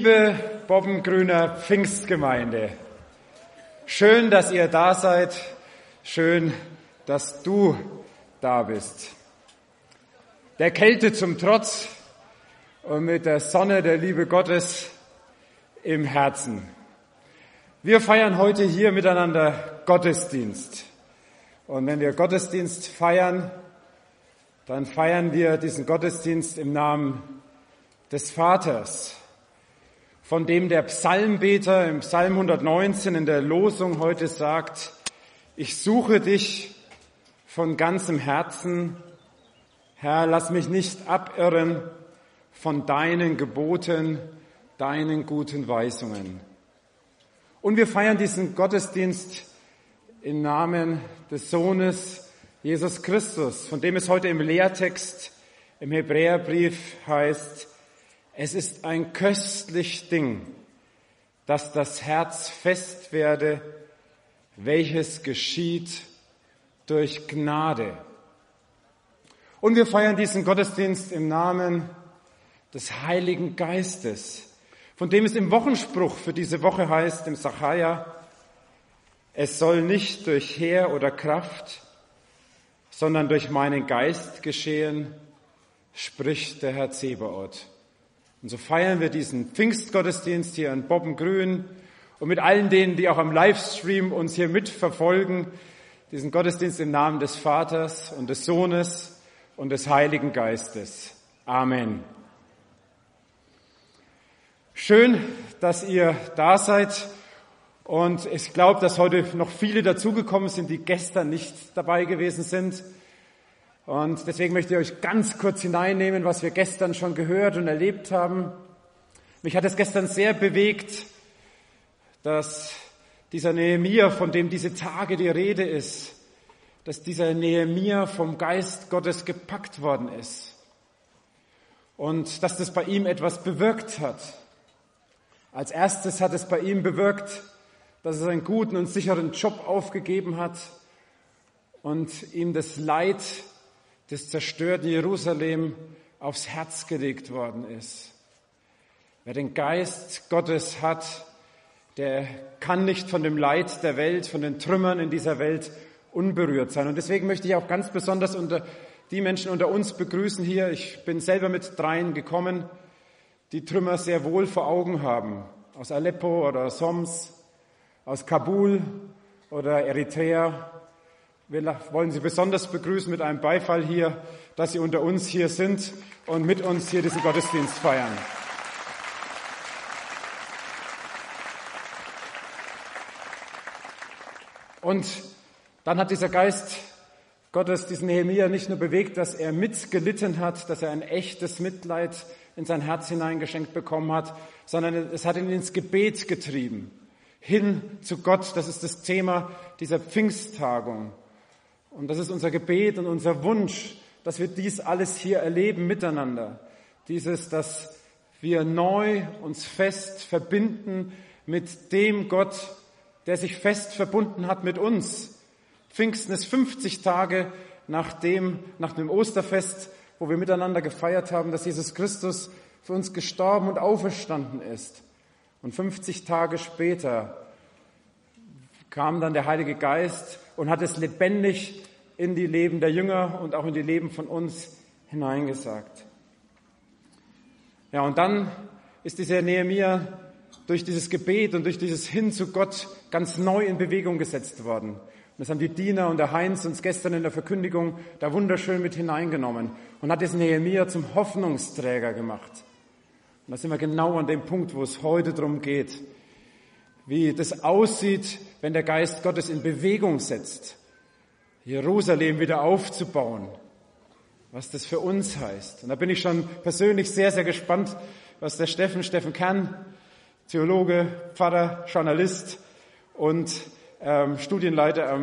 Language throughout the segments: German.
Liebe Bobbengrüner Pfingstgemeinde, schön, dass ihr da seid, schön, dass du da bist. Der Kälte zum Trotz und mit der Sonne der Liebe Gottes im Herzen. Wir feiern heute hier miteinander Gottesdienst. Und wenn wir Gottesdienst feiern, dann feiern wir diesen Gottesdienst im Namen des Vaters, von dem der Psalmbeter im Psalm 119 in der Losung heute sagt: Ich suche dich von ganzem Herzen, Herr, lass mich nicht abirren von deinen Geboten, deinen guten Weisungen. Und wir feiern diesen Gottesdienst im Namen des Sohnes Jesus Christus, von dem es heute im Lehrtext im Hebräerbrief heißt: Es ist ein köstlich Ding, dass das Herz fest werde, welches geschieht durch Gnade. Und wir feiern diesen Gottesdienst im Namen des Heiligen Geistes, von dem es im Wochenspruch für diese Woche heißt, im Sacharja: Es soll nicht durch Heer oder Kraft, sondern durch meinen Geist geschehen, spricht der Herr Zebaoth. Und so feiern wir diesen Pfingstgottesdienst hier in Bobbengrün und mit allen denen, die auch am Livestream uns hier mitverfolgen, diesen Gottesdienst im Namen des Vaters und des Sohnes und des Heiligen Geistes. Amen. Schön, dass ihr da seid. Und ich glaube, dass heute noch viele dazugekommen sind, die gestern nicht dabei gewesen sind. Und deswegen möchte ich euch ganz kurz hineinnehmen, was wir gestern schon gehört und erlebt haben. Mich hat es gestern sehr bewegt, dass dieser Nehemia, von dem diese Tage die Rede ist, dass dieser Nehemia vom Geist Gottes gepackt worden ist. Und dass das bei ihm etwas bewirkt hat. Als erstes hat es bei ihm bewirkt, dass er einen guten und sicheren Job aufgegeben hat und ihm das Leid des zerstörten Jerusalem aufs Herz gelegt worden ist. Wer den Geist Gottes hat, der kann nicht von dem Leid der Welt, von den Trümmern in dieser Welt unberührt sein. Und deswegen möchte ich auch ganz besonders die Menschen unter uns begrüßen hier. Ich bin selber mit 3 gekommen, die Trümmer sehr wohl vor Augen haben. Aus Aleppo oder aus Homs, aus Kabul oder Eritrea. Wir wollen Sie besonders begrüßen mit einem Beifall hier, dass Sie unter uns hier sind und mit uns hier diesen Gottesdienst feiern. Und dann hat dieser Geist Gottes diesen Nehemia nicht nur bewegt, dass er mitgelitten hat, dass er ein echtes Mitleid in sein Herz hineingeschenkt bekommen hat, sondern es hat ihn ins Gebet getrieben, hin zu Gott. Das ist das Thema dieser Pfingsttagung. Und das ist unser Gebet und unser Wunsch, dass wir dies alles hier erleben miteinander. Dass wir neu uns fest verbinden mit dem Gott, der sich fest verbunden hat mit uns. Pfingsten ist 50 Tage nach dem Osterfest, wo wir miteinander gefeiert haben, dass Jesus Christus für uns gestorben und auferstanden ist. Und 50 Tage später kam dann der Heilige Geist und hat es lebendig in die Leben der Jünger und auch in die Leben von uns hineingesagt. Ja, und dann ist dieser Nehemia durch dieses Gebet und durch dieses Hin zu Gott ganz neu in Bewegung gesetzt worden. Und das haben die Diener und der Heinz uns gestern in der Verkündigung da wunderschön mit hineingenommen und hat diesen Nehemia zum Hoffnungsträger gemacht. Und da sind wir genau an dem Punkt, wo es heute darum geht, wie das aussieht, wenn der Geist Gottes in Bewegung setzt, Jerusalem wieder aufzubauen, was das für uns heißt. Und da bin ich schon persönlich sehr, sehr gespannt, was der Steffen Kern, Theologe, Pfarrer, Journalist und Studienleiter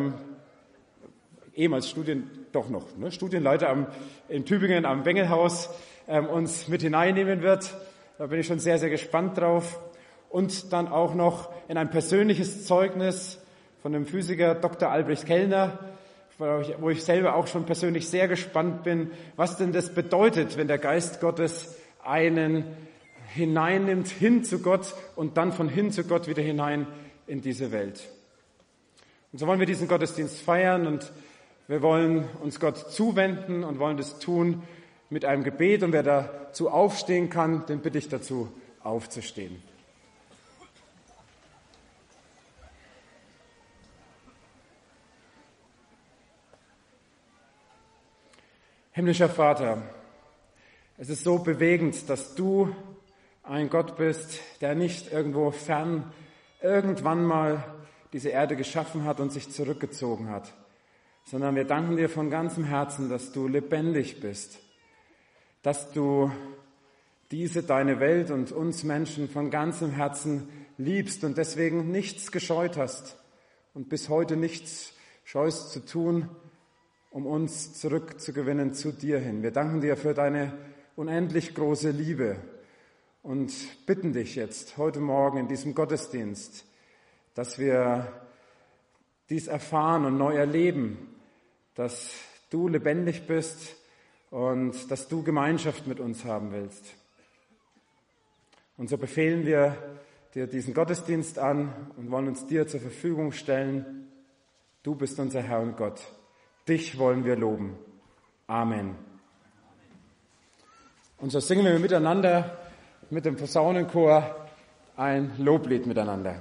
Studienleiter in Tübingen am Wengelhaus uns mit hineinnehmen wird. Da bin ich schon sehr, sehr gespannt drauf. Und dann auch noch in ein persönliches Zeugnis von dem Physiker Dr. Albrecht Kellner, wo ich selber auch schon persönlich sehr gespannt bin, was denn das bedeutet, wenn der Geist Gottes einen hineinnimmt, hin zu Gott und dann von hin zu Gott wieder hinein in diese Welt. Und so wollen wir diesen Gottesdienst feiern und wir wollen uns Gott zuwenden und wollen das tun mit einem Gebet. Und wer dazu aufstehen kann, den bitte ich dazu, aufzustehen. Himmlischer Vater, es ist so bewegend, dass du ein Gott bist, der nicht irgendwo fern irgendwann mal diese Erde geschaffen hat und sich zurückgezogen hat, sondern wir danken dir von ganzem Herzen, dass du lebendig bist, dass du deine Welt und uns Menschen von ganzem Herzen liebst und deswegen nichts gescheut hast und bis heute nichts scheust zu tun, um uns zurückzugewinnen zu dir hin. Wir danken dir für deine unendlich große Liebe und bitten dich jetzt heute Morgen in diesem Gottesdienst, dass wir dies erfahren und neu erleben, dass du lebendig bist und dass du Gemeinschaft mit uns haben willst. Und so befehlen wir dir diesen Gottesdienst an und wollen uns dir zur Verfügung stellen. Du bist unser Herr und Gott. Dich wollen wir loben. Amen. Und so singen wir miteinander mit dem Posaunenchor ein Loblied miteinander.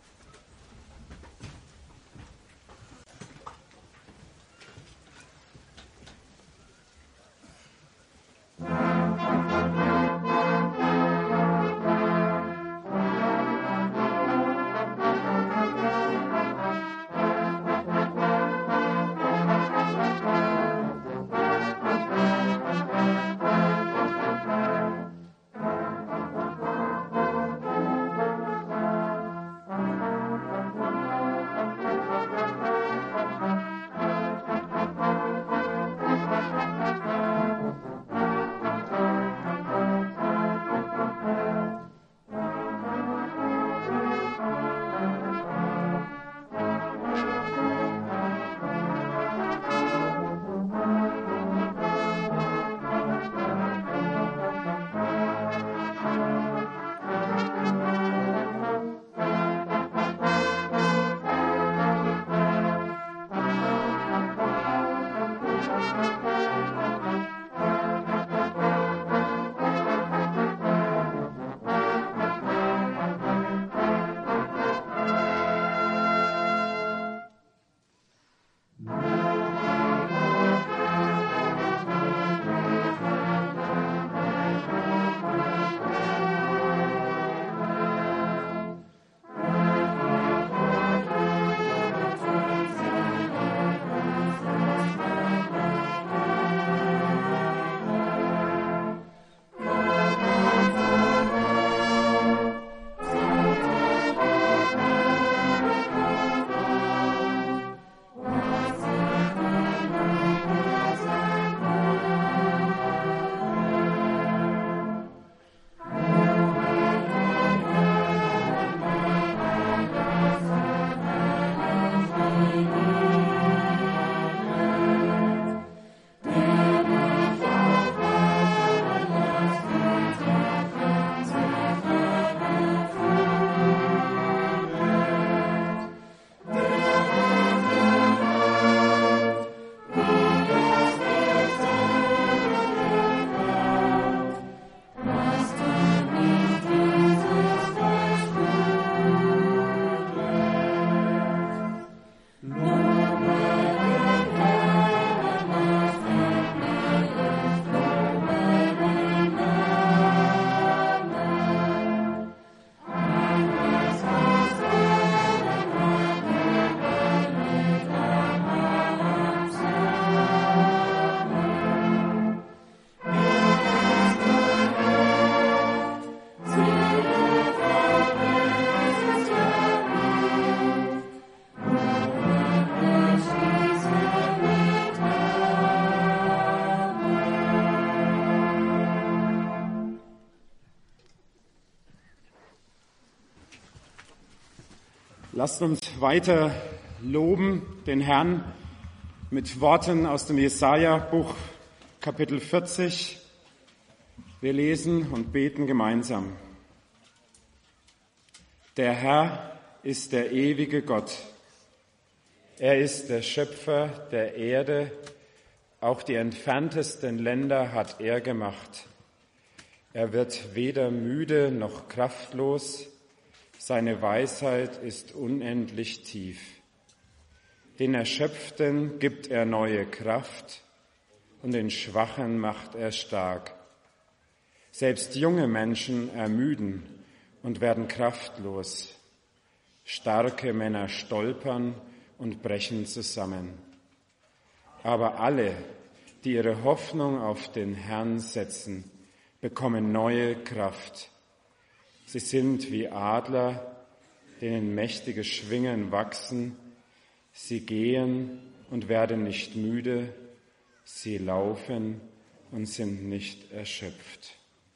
Lasst uns weiter loben den Herrn mit Worten aus dem Jesaja-Buch, Kapitel 40. Wir lesen und beten gemeinsam. Der Herr ist der ewige Gott. Er ist der Schöpfer der Erde. Auch die entferntesten Länder hat er gemacht. Er wird weder müde noch kraftlos. Seine Weisheit ist unendlich tief. Den Erschöpften gibt er neue Kraft und den Schwachen macht er stark. Selbst junge Menschen ermüden und werden kraftlos. Starke Männer stolpern und brechen zusammen. Aber alle, die ihre Hoffnung auf den Herrn setzen, bekommen neue Kraft. Sie sind wie Adler, denen mächtige Schwingen wachsen. Sie gehen und werden nicht müde. Sie laufen und sind nicht erschöpft.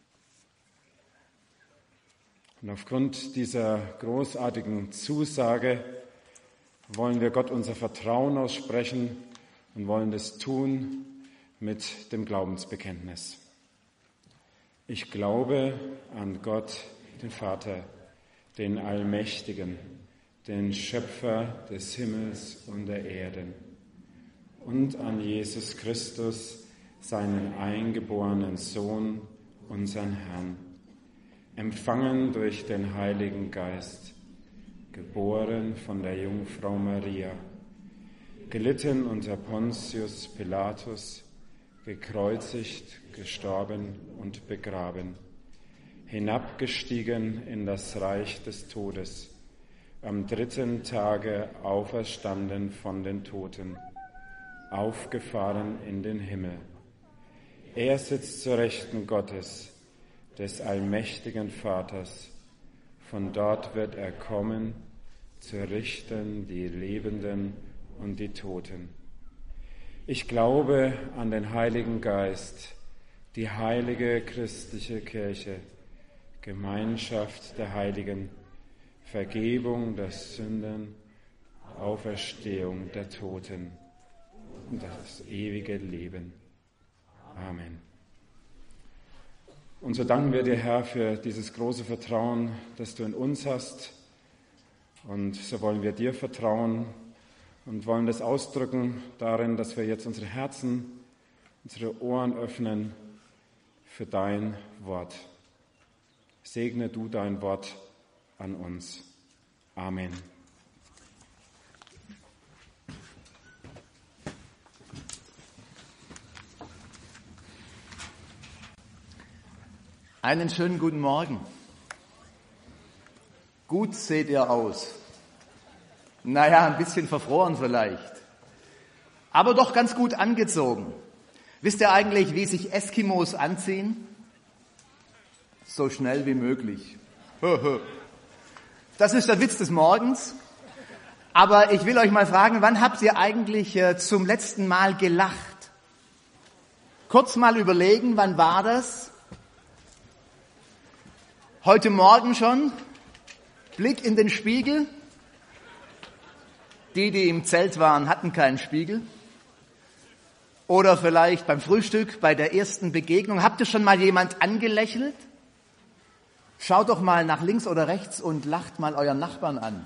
Und aufgrund dieser großartigen Zusage wollen wir Gott unser Vertrauen aussprechen und wollen das tun mit dem Glaubensbekenntnis. Ich glaube an Gott, den Vater, den Allmächtigen, den Schöpfer des Himmels und der Erden, und an Jesus Christus, seinen eingeborenen Sohn, unseren Herrn, empfangen durch den Heiligen Geist, geboren von der Jungfrau Maria, gelitten unter Pontius Pilatus, gekreuzigt, gestorben und begraben, hinabgestiegen in das Reich des Todes, am 3. Tage auferstanden von den Toten, aufgefahren in den Himmel. Er sitzt zur Rechten Gottes, des allmächtigen Vaters. Von dort wird er kommen, zu richten die Lebenden und die Toten. Ich glaube an den Heiligen Geist, die heilige christliche Kirche, Gemeinschaft der Heiligen, Vergebung der Sünden, Auferstehung der Toten und das ewige Leben. Amen. Und so danken wir dir, Herr, für dieses große Vertrauen, das du in uns hast. Und so wollen wir dir vertrauen und wollen das ausdrücken darin, dass wir jetzt unsere Herzen, unsere Ohren öffnen für dein Wort. Segne du dein Wort an uns. Amen. Einen schönen guten Morgen. Gut seht ihr aus. Naja, ein bisschen verfroren vielleicht. Aber doch ganz gut angezogen. Wisst ihr eigentlich, wie sich Eskimos anziehen? So schnell wie möglich. Das ist der Witz des Morgens. Aber ich will euch mal fragen, wann habt ihr eigentlich zum letzten Mal gelacht? Kurz mal überlegen, wann war das? Heute Morgen schon, Blick in den Spiegel. Die im Zelt waren, hatten keinen Spiegel. Oder vielleicht beim Frühstück, bei der ersten Begegnung. Habt ihr schon mal jemand angelächelt? Schaut doch mal nach links oder rechts und lacht mal euren Nachbarn an.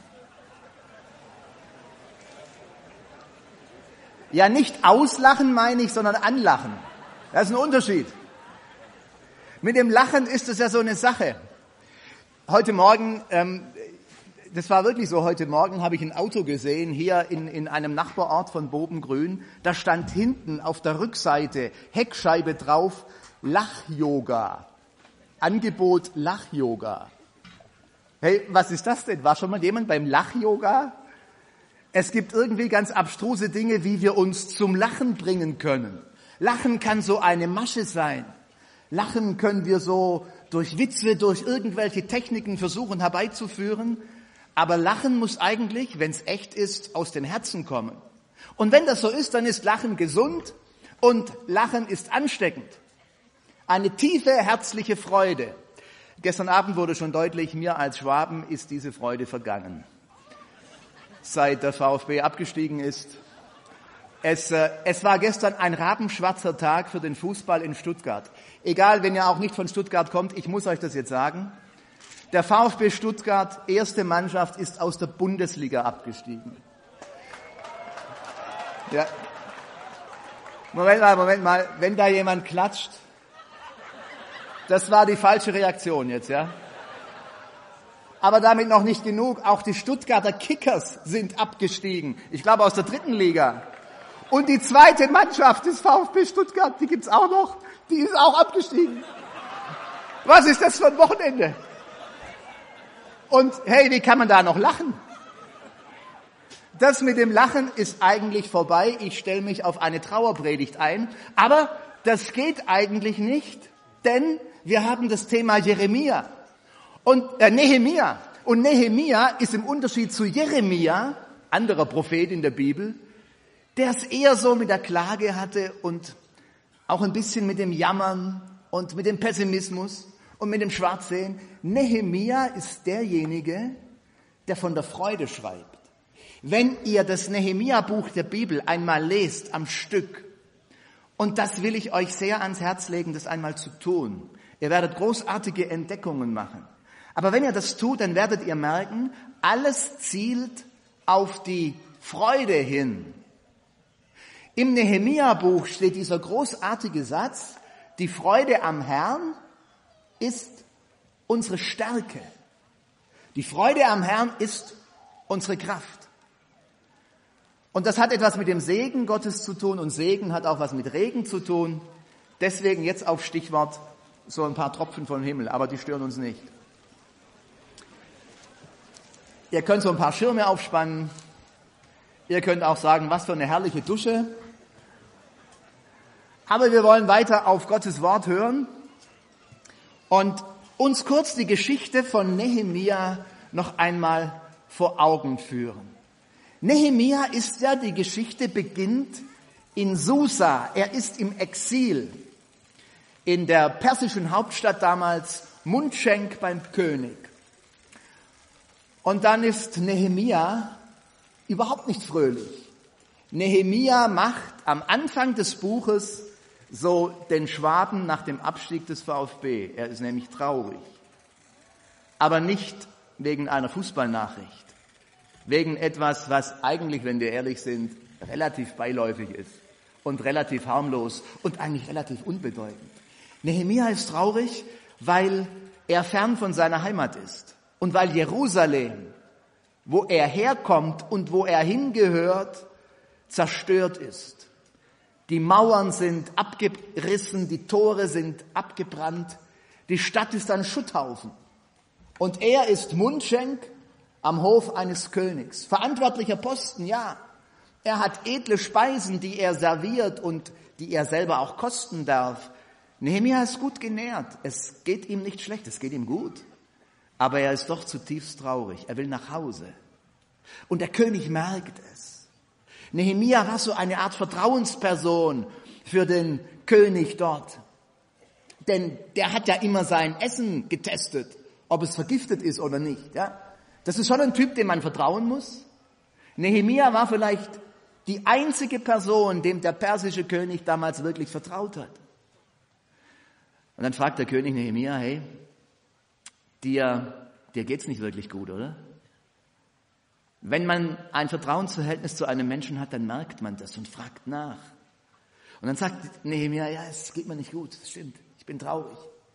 Ja, nicht auslachen meine ich, sondern anlachen. Das ist ein Unterschied. Mit dem Lachen ist es ja so eine Sache. Heute Morgen, das war wirklich so, heute Morgen habe ich ein Auto gesehen, hier in einem Nachbarort von Bobengrün. Da stand hinten auf der Rückseite, Heckscheibe drauf, Lach-Yoga. Angebot Lach-Yoga. Hey, was ist das denn? War schon mal jemand beim Lach-Yoga? Es gibt irgendwie ganz abstruse Dinge, wie wir uns zum Lachen bringen können. Lachen kann so eine Masche sein. Lachen können wir so durch Witze, durch irgendwelche Techniken versuchen herbeizuführen. Aber Lachen muss eigentlich, wenn es echt ist, aus den Herzen kommen. Und wenn das so ist, dann ist Lachen gesund und Lachen ist ansteckend. Eine tiefe, herzliche Freude. Gestern Abend wurde schon deutlich, mir als Schwaben ist diese Freude vergangen. Seit der VfB abgestiegen ist Es war gestern ein rabenschwarzer Tag für den Fußball in Stuttgart. Egal, wenn ihr auch nicht von Stuttgart kommt, ich muss euch das jetzt sagen. Der VfB Stuttgart, erste Mannschaft, ist aus der Bundesliga abgestiegen. Ja. Moment mal, wenn da jemand klatscht, das war die falsche Reaktion jetzt, ja. Aber damit noch nicht genug, auch die Stuttgarter Kickers sind abgestiegen. Ich glaube aus der 3. Liga. Und die zweite Mannschaft des VfB Stuttgart, die gibt's auch noch, die ist auch abgestiegen. Was ist das für ein Wochenende? Und hey, wie kann man da noch lachen? Das mit dem Lachen ist eigentlich vorbei. Ich stelle mich auf eine Trauerpredigt ein. Aber das geht eigentlich nicht, denn wir haben das Thema Nehemia. Und Nehemia ist im Unterschied zu Jeremia, anderer Prophet in der Bibel, der es eher so mit der Klage hatte und auch ein bisschen mit dem Jammern und mit dem Pessimismus und mit dem Schwarzsehen. Nehemia ist derjenige, der von der Freude schreibt. Wenn ihr das Nehemia-Buch der Bibel einmal lest am Stück, und das will ich euch sehr ans Herz legen, das einmal zu tun. Ihr werdet großartige Entdeckungen machen. Aber wenn ihr das tut, dann werdet ihr merken, alles zielt auf die Freude hin. Im Nehemia-Buch steht dieser großartige Satz, die Freude am Herrn ist unsere Stärke. Die Freude am Herrn ist unsere Kraft. Und das hat etwas mit dem Segen Gottes zu tun und Segen hat auch was mit Regen zu tun. Deswegen jetzt auf Stichwort so ein paar Tropfen vom Himmel, aber die stören uns nicht. Ihr könnt so ein paar Schirme aufspannen. Ihr könnt auch sagen, was für eine herrliche Dusche. Aber wir wollen weiter auf Gottes Wort hören und uns kurz die Geschichte von Nehemia noch einmal vor Augen führen. Nehemia ist ja, die Geschichte beginnt in Susa. Er ist im Exil in der persischen Hauptstadt damals, Mundschenk beim König. Und dann ist Nehemia überhaupt nicht fröhlich. Nehemia macht am Anfang des Buches so den Schwaben nach dem Abstieg des VfB. Er ist nämlich traurig. Aber nicht wegen einer Fußballnachricht. Wegen etwas, was eigentlich, wenn wir ehrlich sind, relativ beiläufig ist und relativ harmlos und eigentlich relativ unbedeutend. Nehemia ist traurig, weil er fern von seiner Heimat ist und weil Jerusalem, wo er herkommt und wo er hingehört, zerstört ist. Die Mauern sind abgerissen, die Tore sind abgebrannt, die Stadt ist ein Schutthaufen. Und er ist Mundschenk am Hof eines Königs. Verantwortlicher Posten, ja. Er hat edle Speisen, die er serviert und die er selber auch kosten darf. Nehemia ist gut genährt. Es geht ihm nicht schlecht, es geht ihm gut. Aber er ist doch zutiefst traurig. Er will nach Hause. Und der König merkt es. Nehemia war so eine Art Vertrauensperson für den König dort. Denn der hat ja immer sein Essen getestet, ob es vergiftet ist oder nicht, ja. Das ist schon ein Typ, dem man vertrauen muss. Nehemia war vielleicht die einzige Person, dem der persische König damals wirklich vertraut hat. Und dann fragt der König Nehemia, hey, dir geht's nicht wirklich gut, oder? Wenn man ein Vertrauensverhältnis zu einem Menschen hat, dann merkt man das und fragt nach. Und dann sagt Nehemia, ja, es geht mir nicht gut, das stimmt, ich bin traurig.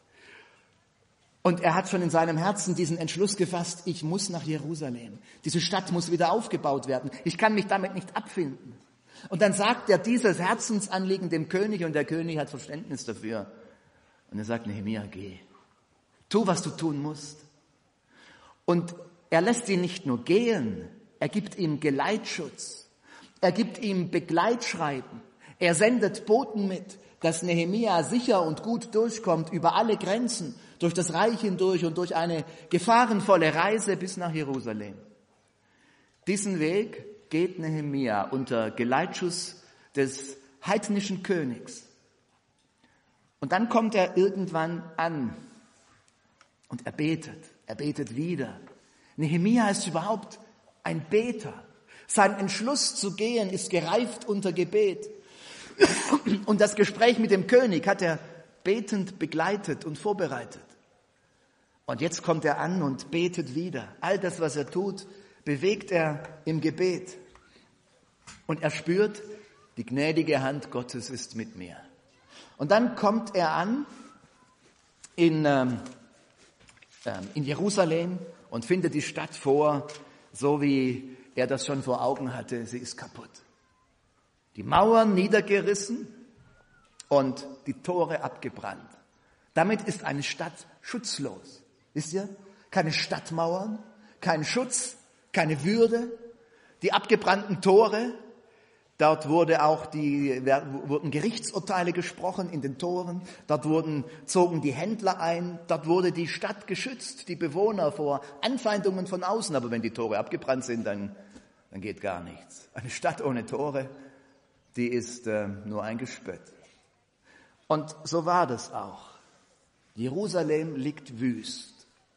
Und er hat schon in seinem Herzen diesen Entschluss gefasst, ich muss nach Jerusalem. Diese Stadt muss wieder aufgebaut werden. Ich kann mich damit nicht abfinden. Und dann sagt er dieses Herzensanliegen dem König und der König hat Verständnis dafür. Und er sagt, Nehemia, geh. Tu, was du tun musst. Und er lässt ihn nicht nur gehen, er gibt ihm Geleitschutz. Er gibt ihm Begleitschreiben. Er sendet Boten mit, dass Nehemia sicher und gut durchkommt über alle Grenzen, durch das Reich hindurch und durch eine gefahrenvolle Reise bis nach Jerusalem. Diesen Weg geht Nehemia unter Geleitschuss des heidnischen Königs. Und dann kommt er irgendwann an und er betet wieder. Nehemia ist überhaupt ein Beter. Sein Entschluss zu gehen ist gereift unter Gebet. Und das Gespräch mit dem König hat er betend begleitet und vorbereitet. Und jetzt kommt er an und betet wieder. All das, was er tut, bewegt er im Gebet. Und er spürt, die gnädige Hand Gottes ist mit mir. Und dann kommt er an in Jerusalem und findet die Stadt vor, so wie er das schon vor Augen hatte. Sie ist kaputt. Die Mauern niedergerissen und die Tore abgebrannt. Damit ist eine Stadt schutzlos. Wisst ihr? Keine Stadtmauern, kein Schutz, keine Würde. Die abgebrannten Tore, dort wurden Gerichtsurteile gesprochen in den Toren. Dort zogen die Händler ein. Dort wurde die Stadt geschützt, die Bewohner vor Anfeindungen von außen. Aber wenn die Tore abgebrannt sind, dann geht gar nichts. Eine Stadt ohne Tore, die ist nur ein Gespött. Und so war das auch. Jerusalem liegt wüst.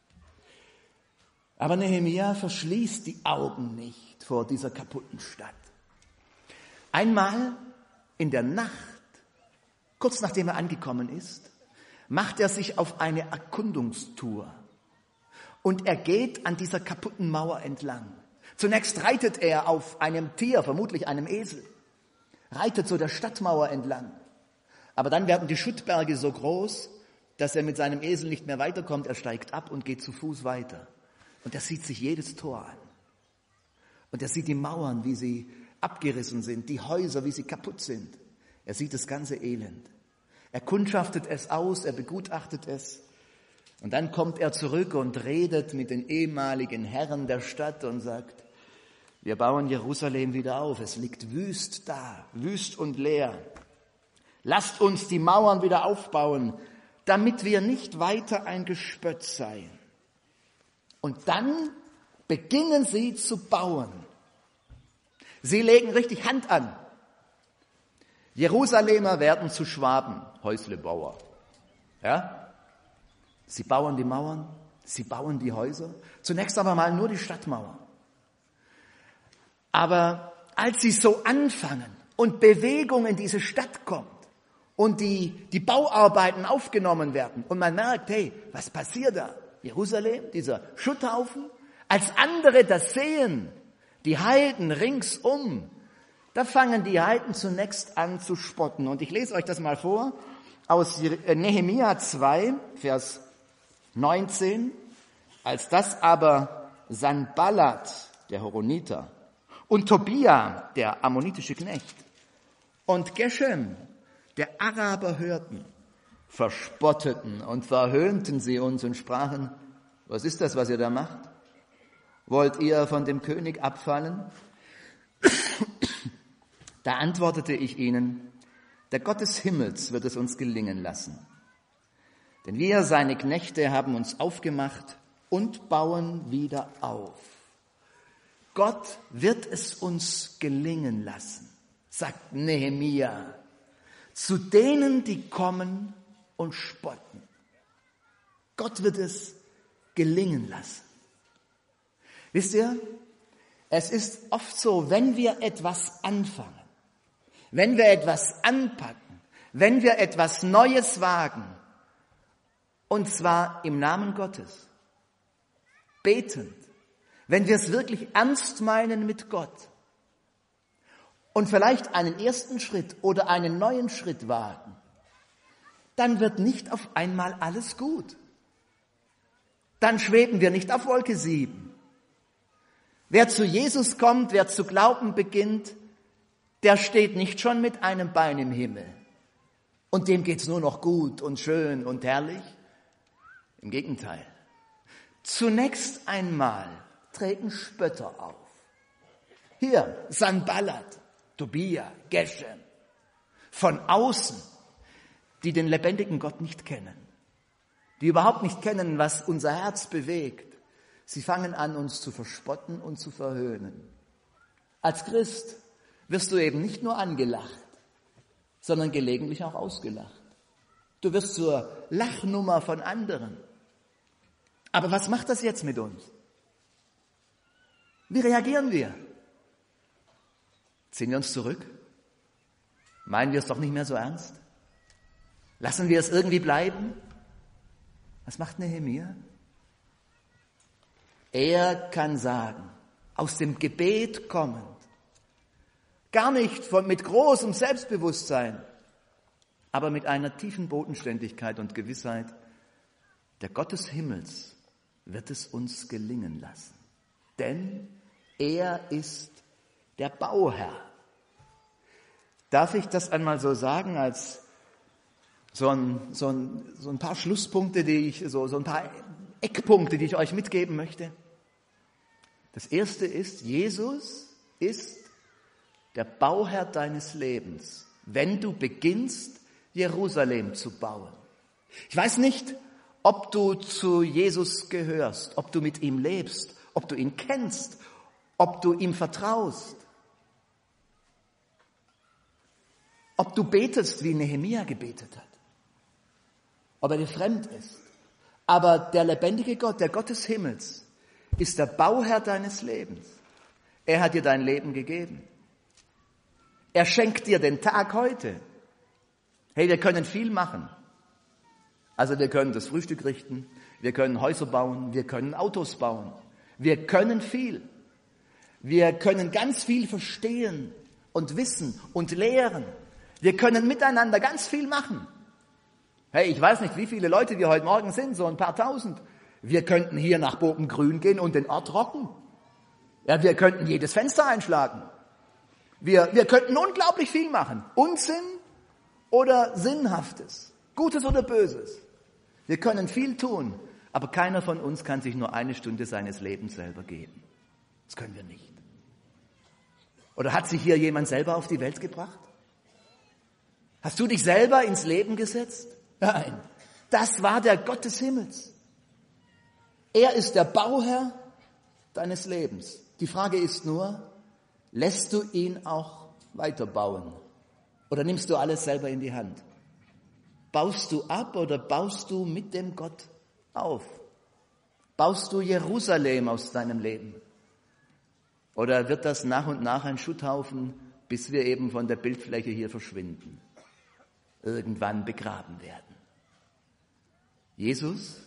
Aber Nehemia verschließt die Augen nicht vor dieser kaputten Stadt. Einmal in der Nacht, kurz nachdem er angekommen ist, macht er sich auf eine Erkundungstour. Und er geht an dieser kaputten Mauer entlang. Zunächst reitet er auf einem Tier, vermutlich einem Esel. Reitet so der Stadtmauer entlang. Aber dann werden die Schuttberge so groß, dass er mit seinem Esel nicht mehr weiterkommt. Er steigt ab und geht zu Fuß weiter. Und er sieht sich jedes Tor an. Und er sieht die Mauern, wie sie abgerissen sind, die Häuser, wie sie kaputt sind. Er sieht das ganze Elend. Er kundschaftet es aus, er begutachtet es. Und dann kommt er zurück und redet mit den ehemaligen Herren der Stadt und sagt, wir bauen Jerusalem wieder auf. Es liegt wüst da, wüst und leer. Lasst uns die Mauern wieder aufbauen, damit wir nicht weiter ein Gespött seien. Und dann beginnen sie zu bauen. Sie legen richtig Hand an. Jerusalemer werden zu Schwaben, Häuslebauer. Ja? Sie bauen die Mauern, sie bauen die Häuser. Zunächst aber mal nur die Stadtmauer. Aber als sie so anfangen und Bewegung in diese Stadt kommt und die Bauarbeiten aufgenommen werden und man merkt, hey, was passiert da? Jerusalem, dieser Schutthaufen, als andere das sehen, die Heiden ringsum, da fangen die Heiden zunächst an zu spotten. Und ich lese euch das mal vor aus Nehemia 2, Vers 19. Als das aber Sanballat, der Horoniter, und Tobia, der ammonitische Knecht, und Geshem, der Araber hörten, verspotteten und verhöhnten sie uns und sprachen, was ist das, was ihr da macht? Wollt ihr von dem König abfallen? Da antwortete ich ihnen, der Gott des Himmels wird es uns gelingen lassen. Denn wir, seine Knechte, haben uns aufgemacht und bauen wieder auf. Gott wird es uns gelingen lassen, sagt Nehemia, zu denen, die kommen und spotten. Gott wird es gelingen lassen. Wisst ihr, es ist oft so, wenn wir etwas anfangen, wenn wir etwas anpacken, wenn wir etwas Neues wagen, und zwar im Namen Gottes, betend, wenn wir es wirklich ernst meinen mit Gott und vielleicht einen ersten Schritt oder einen neuen Schritt wagen, dann wird nicht auf einmal alles gut. Dann schweben wir nicht auf Wolke 7. Wer zu Jesus kommt, wer zu glauben beginnt, der steht nicht schon mit einem Bein im Himmel. Und dem geht's nur noch gut und schön und herrlich. Im Gegenteil. Zunächst einmal treten Spötter auf. Hier, Sanballat, Tobia, Geshem. Von außen, die den lebendigen Gott nicht kennen. Die überhaupt nicht kennen, was unser Herz bewegt. Sie fangen an, uns zu verspotten und zu verhöhnen. Als Christ wirst du eben nicht nur angelacht, sondern gelegentlich auch ausgelacht. Du wirst zur Lachnummer von anderen. Aber was macht das jetzt mit uns? Wie reagieren wir? Ziehen wir uns zurück? Meinen wir es doch nicht mehr so ernst? Lassen wir es irgendwie bleiben? Was macht Nehemia? Er kann sagen, aus dem Gebet kommend, gar nicht mit großem Selbstbewusstsein, aber mit einer tiefen Bodenständigkeit und Gewissheit, der Gott des Himmels wird es uns gelingen lassen. Denn er ist der Bauherr. Darf ich das einmal so sagen, als so ein paar Schlusspunkte, so ein paar Eckpunkte, die ich euch mitgeben möchte? Das erste ist, Jesus ist der Bauherr deines Lebens, wenn du beginnst, Jerusalem zu bauen. Ich weiß nicht, ob du zu Jesus gehörst, ob du mit ihm lebst, ob du ihn kennst, ob du ihm vertraust, ob du betest, wie Nehemia gebetet hat, ob er dir fremd ist. Aber der lebendige Gott, der Gott des Himmels, ist der Bauherr deines Lebens. Er hat dir dein Leben gegeben. Er schenkt dir den Tag heute. Hey, wir können viel machen. Also wir können das Frühstück richten, wir können Häuser bauen, wir können Autos bauen. Wir können viel. Wir können ganz viel verstehen und wissen und lehren. Wir können miteinander ganz viel machen. Hey, ich weiß nicht, wie viele Leute wir heute Morgen sind, so ein paar tausend. Wir könnten hier nach Bogengrün gehen und den Ort rocken. Ja, wir könnten jedes Fenster einschlagen. Wir könnten unglaublich viel machen. Unsinn oder Sinnhaftes. Gutes oder Böses. Wir können viel tun, aber keiner von uns kann sich nur eine Stunde seines Lebens selber geben. Das können wir nicht. Oder hat sich hier jemand selber auf die Welt gebracht? Hast du dich selber ins Leben gesetzt? Nein, das war der Gott des Himmels. Er ist der Bauherr deines Lebens. Die Frage ist nur, lässt du ihn auch weiterbauen? Oder nimmst du alles selber in die Hand? Baust du ab oder baust du mit dem Gott auf? Baust du Jerusalem aus deinem Leben? Oder wird das nach und nach ein Schutthaufen, bis wir eben von der Bildfläche hier verschwinden? Irgendwann begraben werden. Jesus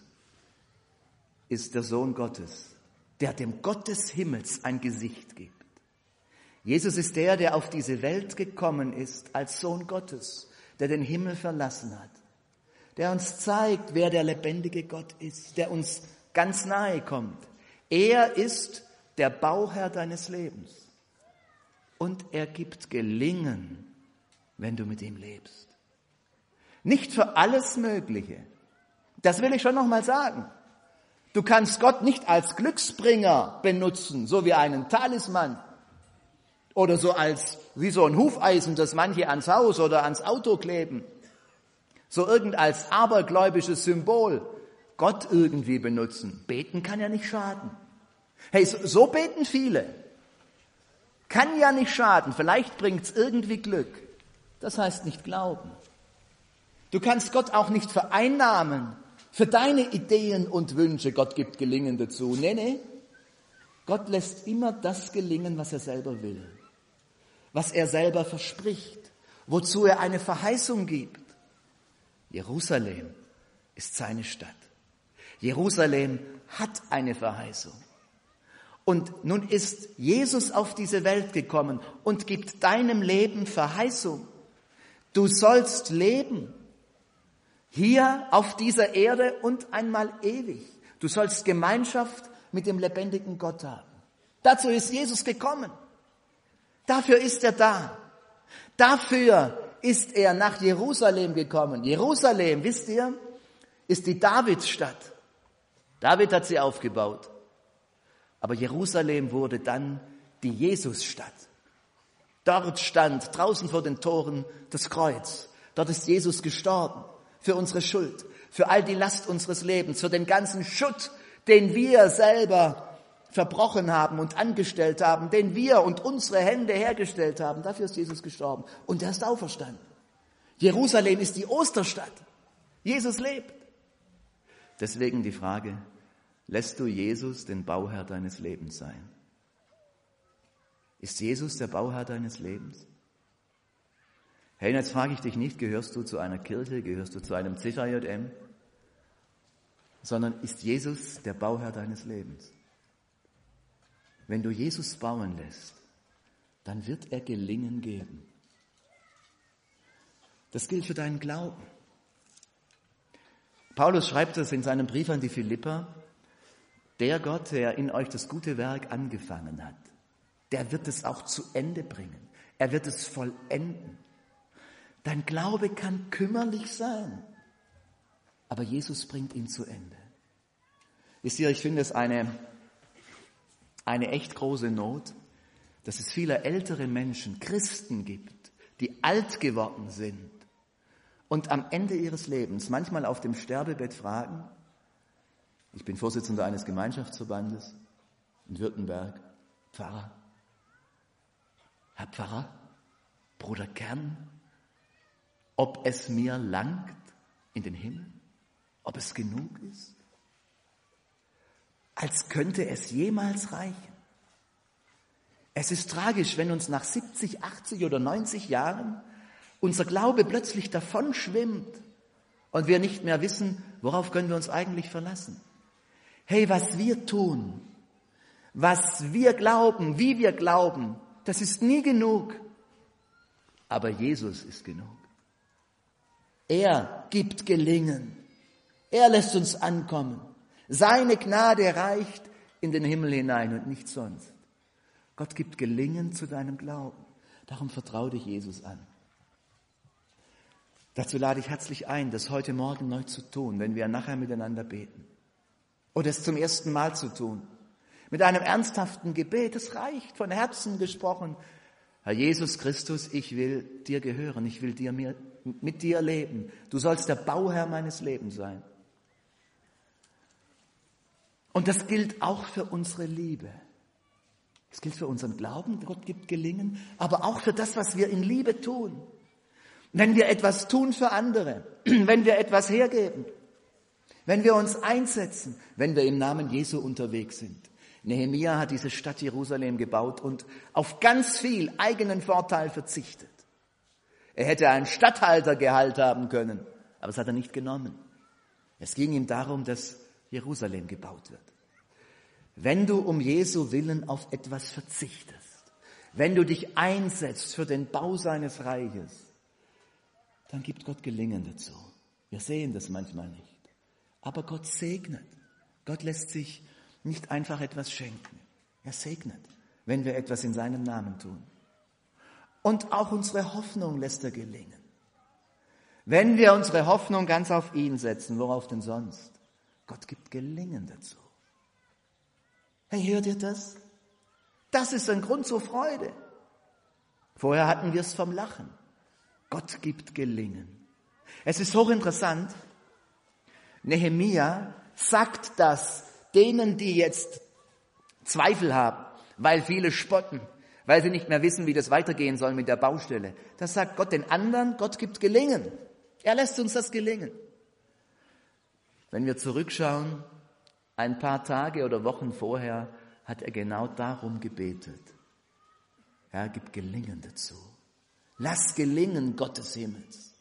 ist der Sohn Gottes, der dem Gott des Himmels ein Gesicht gibt. Jesus ist der auf diese Welt gekommen ist als Sohn Gottes, der den Himmel verlassen hat, der uns zeigt, wer der lebendige Gott ist, der uns ganz nahe kommt. Er ist der Bauherr deines Lebens und er gibt Gelingen, wenn du mit ihm lebst. Nicht für alles Mögliche. Das will ich schon noch mal sagen. Du kannst Gott nicht als Glücksbringer benutzen, so wie einen Talisman oder wie so ein Hufeisen, das manche ans Haus oder ans Auto kleben. So als abergläubisches Symbol Gott irgendwie benutzen. Beten kann ja nicht schaden. Hey, so beten viele. Kann ja nicht schaden. Vielleicht bringt's irgendwie Glück. Das heißt nicht glauben. Du kannst Gott auch nicht vereinnahmen für deine Ideen und Wünsche. Gott gibt Gelingen dazu. Nee. Gott lässt immer das gelingen, was er selber will. Was er selber verspricht. Wozu er eine Verheißung gibt. Jerusalem ist seine Stadt. Jerusalem hat eine Verheißung. Und nun ist Jesus auf diese Welt gekommen und gibt deinem Leben Verheißung. Du sollst leben. Hier auf dieser Erde und einmal ewig. Du sollst Gemeinschaft mit dem lebendigen Gott haben. Dazu ist Jesus gekommen. Dafür ist er da. Dafür ist er nach Jerusalem gekommen. Jerusalem, wisst ihr, ist die Davidsstadt. David hat sie aufgebaut. Aber Jerusalem wurde dann die Jesusstadt. Dort stand draußen vor den Toren das Kreuz. Dort ist Jesus gestorben. Für unsere Schuld, für all die Last unseres Lebens, für den ganzen Schutt, den wir selber verbrochen haben und angestellt haben, den wir und unsere Hände hergestellt haben. Dafür ist Jesus gestorben und er ist auferstanden. Jerusalem ist die Osterstadt. Jesus lebt. Deswegen die Frage, lässt du Jesus den Bauherr deines Lebens sein? Ist Jesus der Bauherr deines Lebens? Hey, jetzt frage ich dich nicht, gehörst du zu einer Kirche, gehörst du zu einem CVJM, sondern ist Jesus der Bauherr deines Lebens? Wenn du Jesus bauen lässt, dann wird er Gelingen geben. Das gilt für deinen Glauben. Paulus schreibt es in seinem Brief an die Philipper: Der Gott, der in euch das gute Werk angefangen hat, der wird es auch zu Ende bringen. Er wird es vollenden. Dein Glaube kann kümmerlich sein, aber Jesus bringt ihn zu Ende. Wisst ihr, ich finde es eine echt große Not, dass es viele ältere Menschen, Christen gibt, die alt geworden sind und am Ende ihres Lebens manchmal auf dem Sterbebett fragen: Ich bin Vorsitzender eines Gemeinschaftsverbandes in Württemberg. Pfarrer, Herr Pfarrer, Bruder Kern, ob es mir langt in den Himmel? Ob es genug ist? Als könnte es jemals reichen. Es ist tragisch, wenn uns nach 70, 80 oder 90 Jahren unser Glaube plötzlich davon schwimmt und wir nicht mehr wissen, worauf können wir uns eigentlich verlassen. Hey, was wir tun, was wir glauben, wie wir glauben, das ist nie genug. Aber Jesus ist genug. Er gibt Gelingen. Er lässt uns ankommen. Seine Gnade reicht in den Himmel hinein und nichts sonst. Gott gibt Gelingen zu deinem Glauben. Darum vertraue dich Jesus an. Dazu lade ich herzlich ein, das heute Morgen neu zu tun, wenn wir nachher miteinander beten. Oder es zum ersten Mal zu tun. Mit einem ernsthaften Gebet. Es reicht, von Herzen gesprochen. Herr Jesus Christus, ich will dir gehören. Ich will mit dir leben. Du sollst der Bauherr meines Lebens sein. Und das gilt auch für unsere Liebe. Es gilt für unseren Glauben, Gott gibt Gelingen, aber auch für das, was wir in Liebe tun. Wenn wir etwas tun für andere, wenn wir etwas hergeben, wenn wir uns einsetzen, wenn wir im Namen Jesu unterwegs sind. Nehemia hat diese Stadt Jerusalem gebaut und auf ganz viel eigenen Vorteil verzichtet. Er hätte ein Statthaltergehalt haben können, aber das hat er nicht genommen. Es ging ihm darum, dass Jerusalem gebaut wird. Wenn du um Jesu Willen auf etwas verzichtest, wenn du dich einsetzt für den Bau seines Reiches, dann gibt Gott Gelingen dazu. Wir sehen das manchmal nicht. Aber Gott segnet. Gott lässt sich nicht einfach etwas schenken. Er segnet, wenn wir etwas in seinem Namen tun. Und auch unsere Hoffnung lässt er gelingen. Wenn wir unsere Hoffnung ganz auf ihn setzen, worauf denn sonst? Gott gibt Gelingen dazu. Hey, hört ihr das? Das ist ein Grund zur Freude. Vorher hatten wir es vom Lachen. Gott gibt Gelingen. Es ist hochinteressant. Nehemia sagt das denen, die jetzt Zweifel haben, weil viele spotten, weil sie nicht mehr wissen, wie das weitergehen soll mit der Baustelle. Das sagt Gott den anderen, Gott gibt Gelingen. Er lässt uns das gelingen. Wenn wir zurückschauen, ein paar Tage oder Wochen vorher hat er genau darum gebetet. Herr, gib Gelingen dazu. Lass gelingen, Gott des Himmels.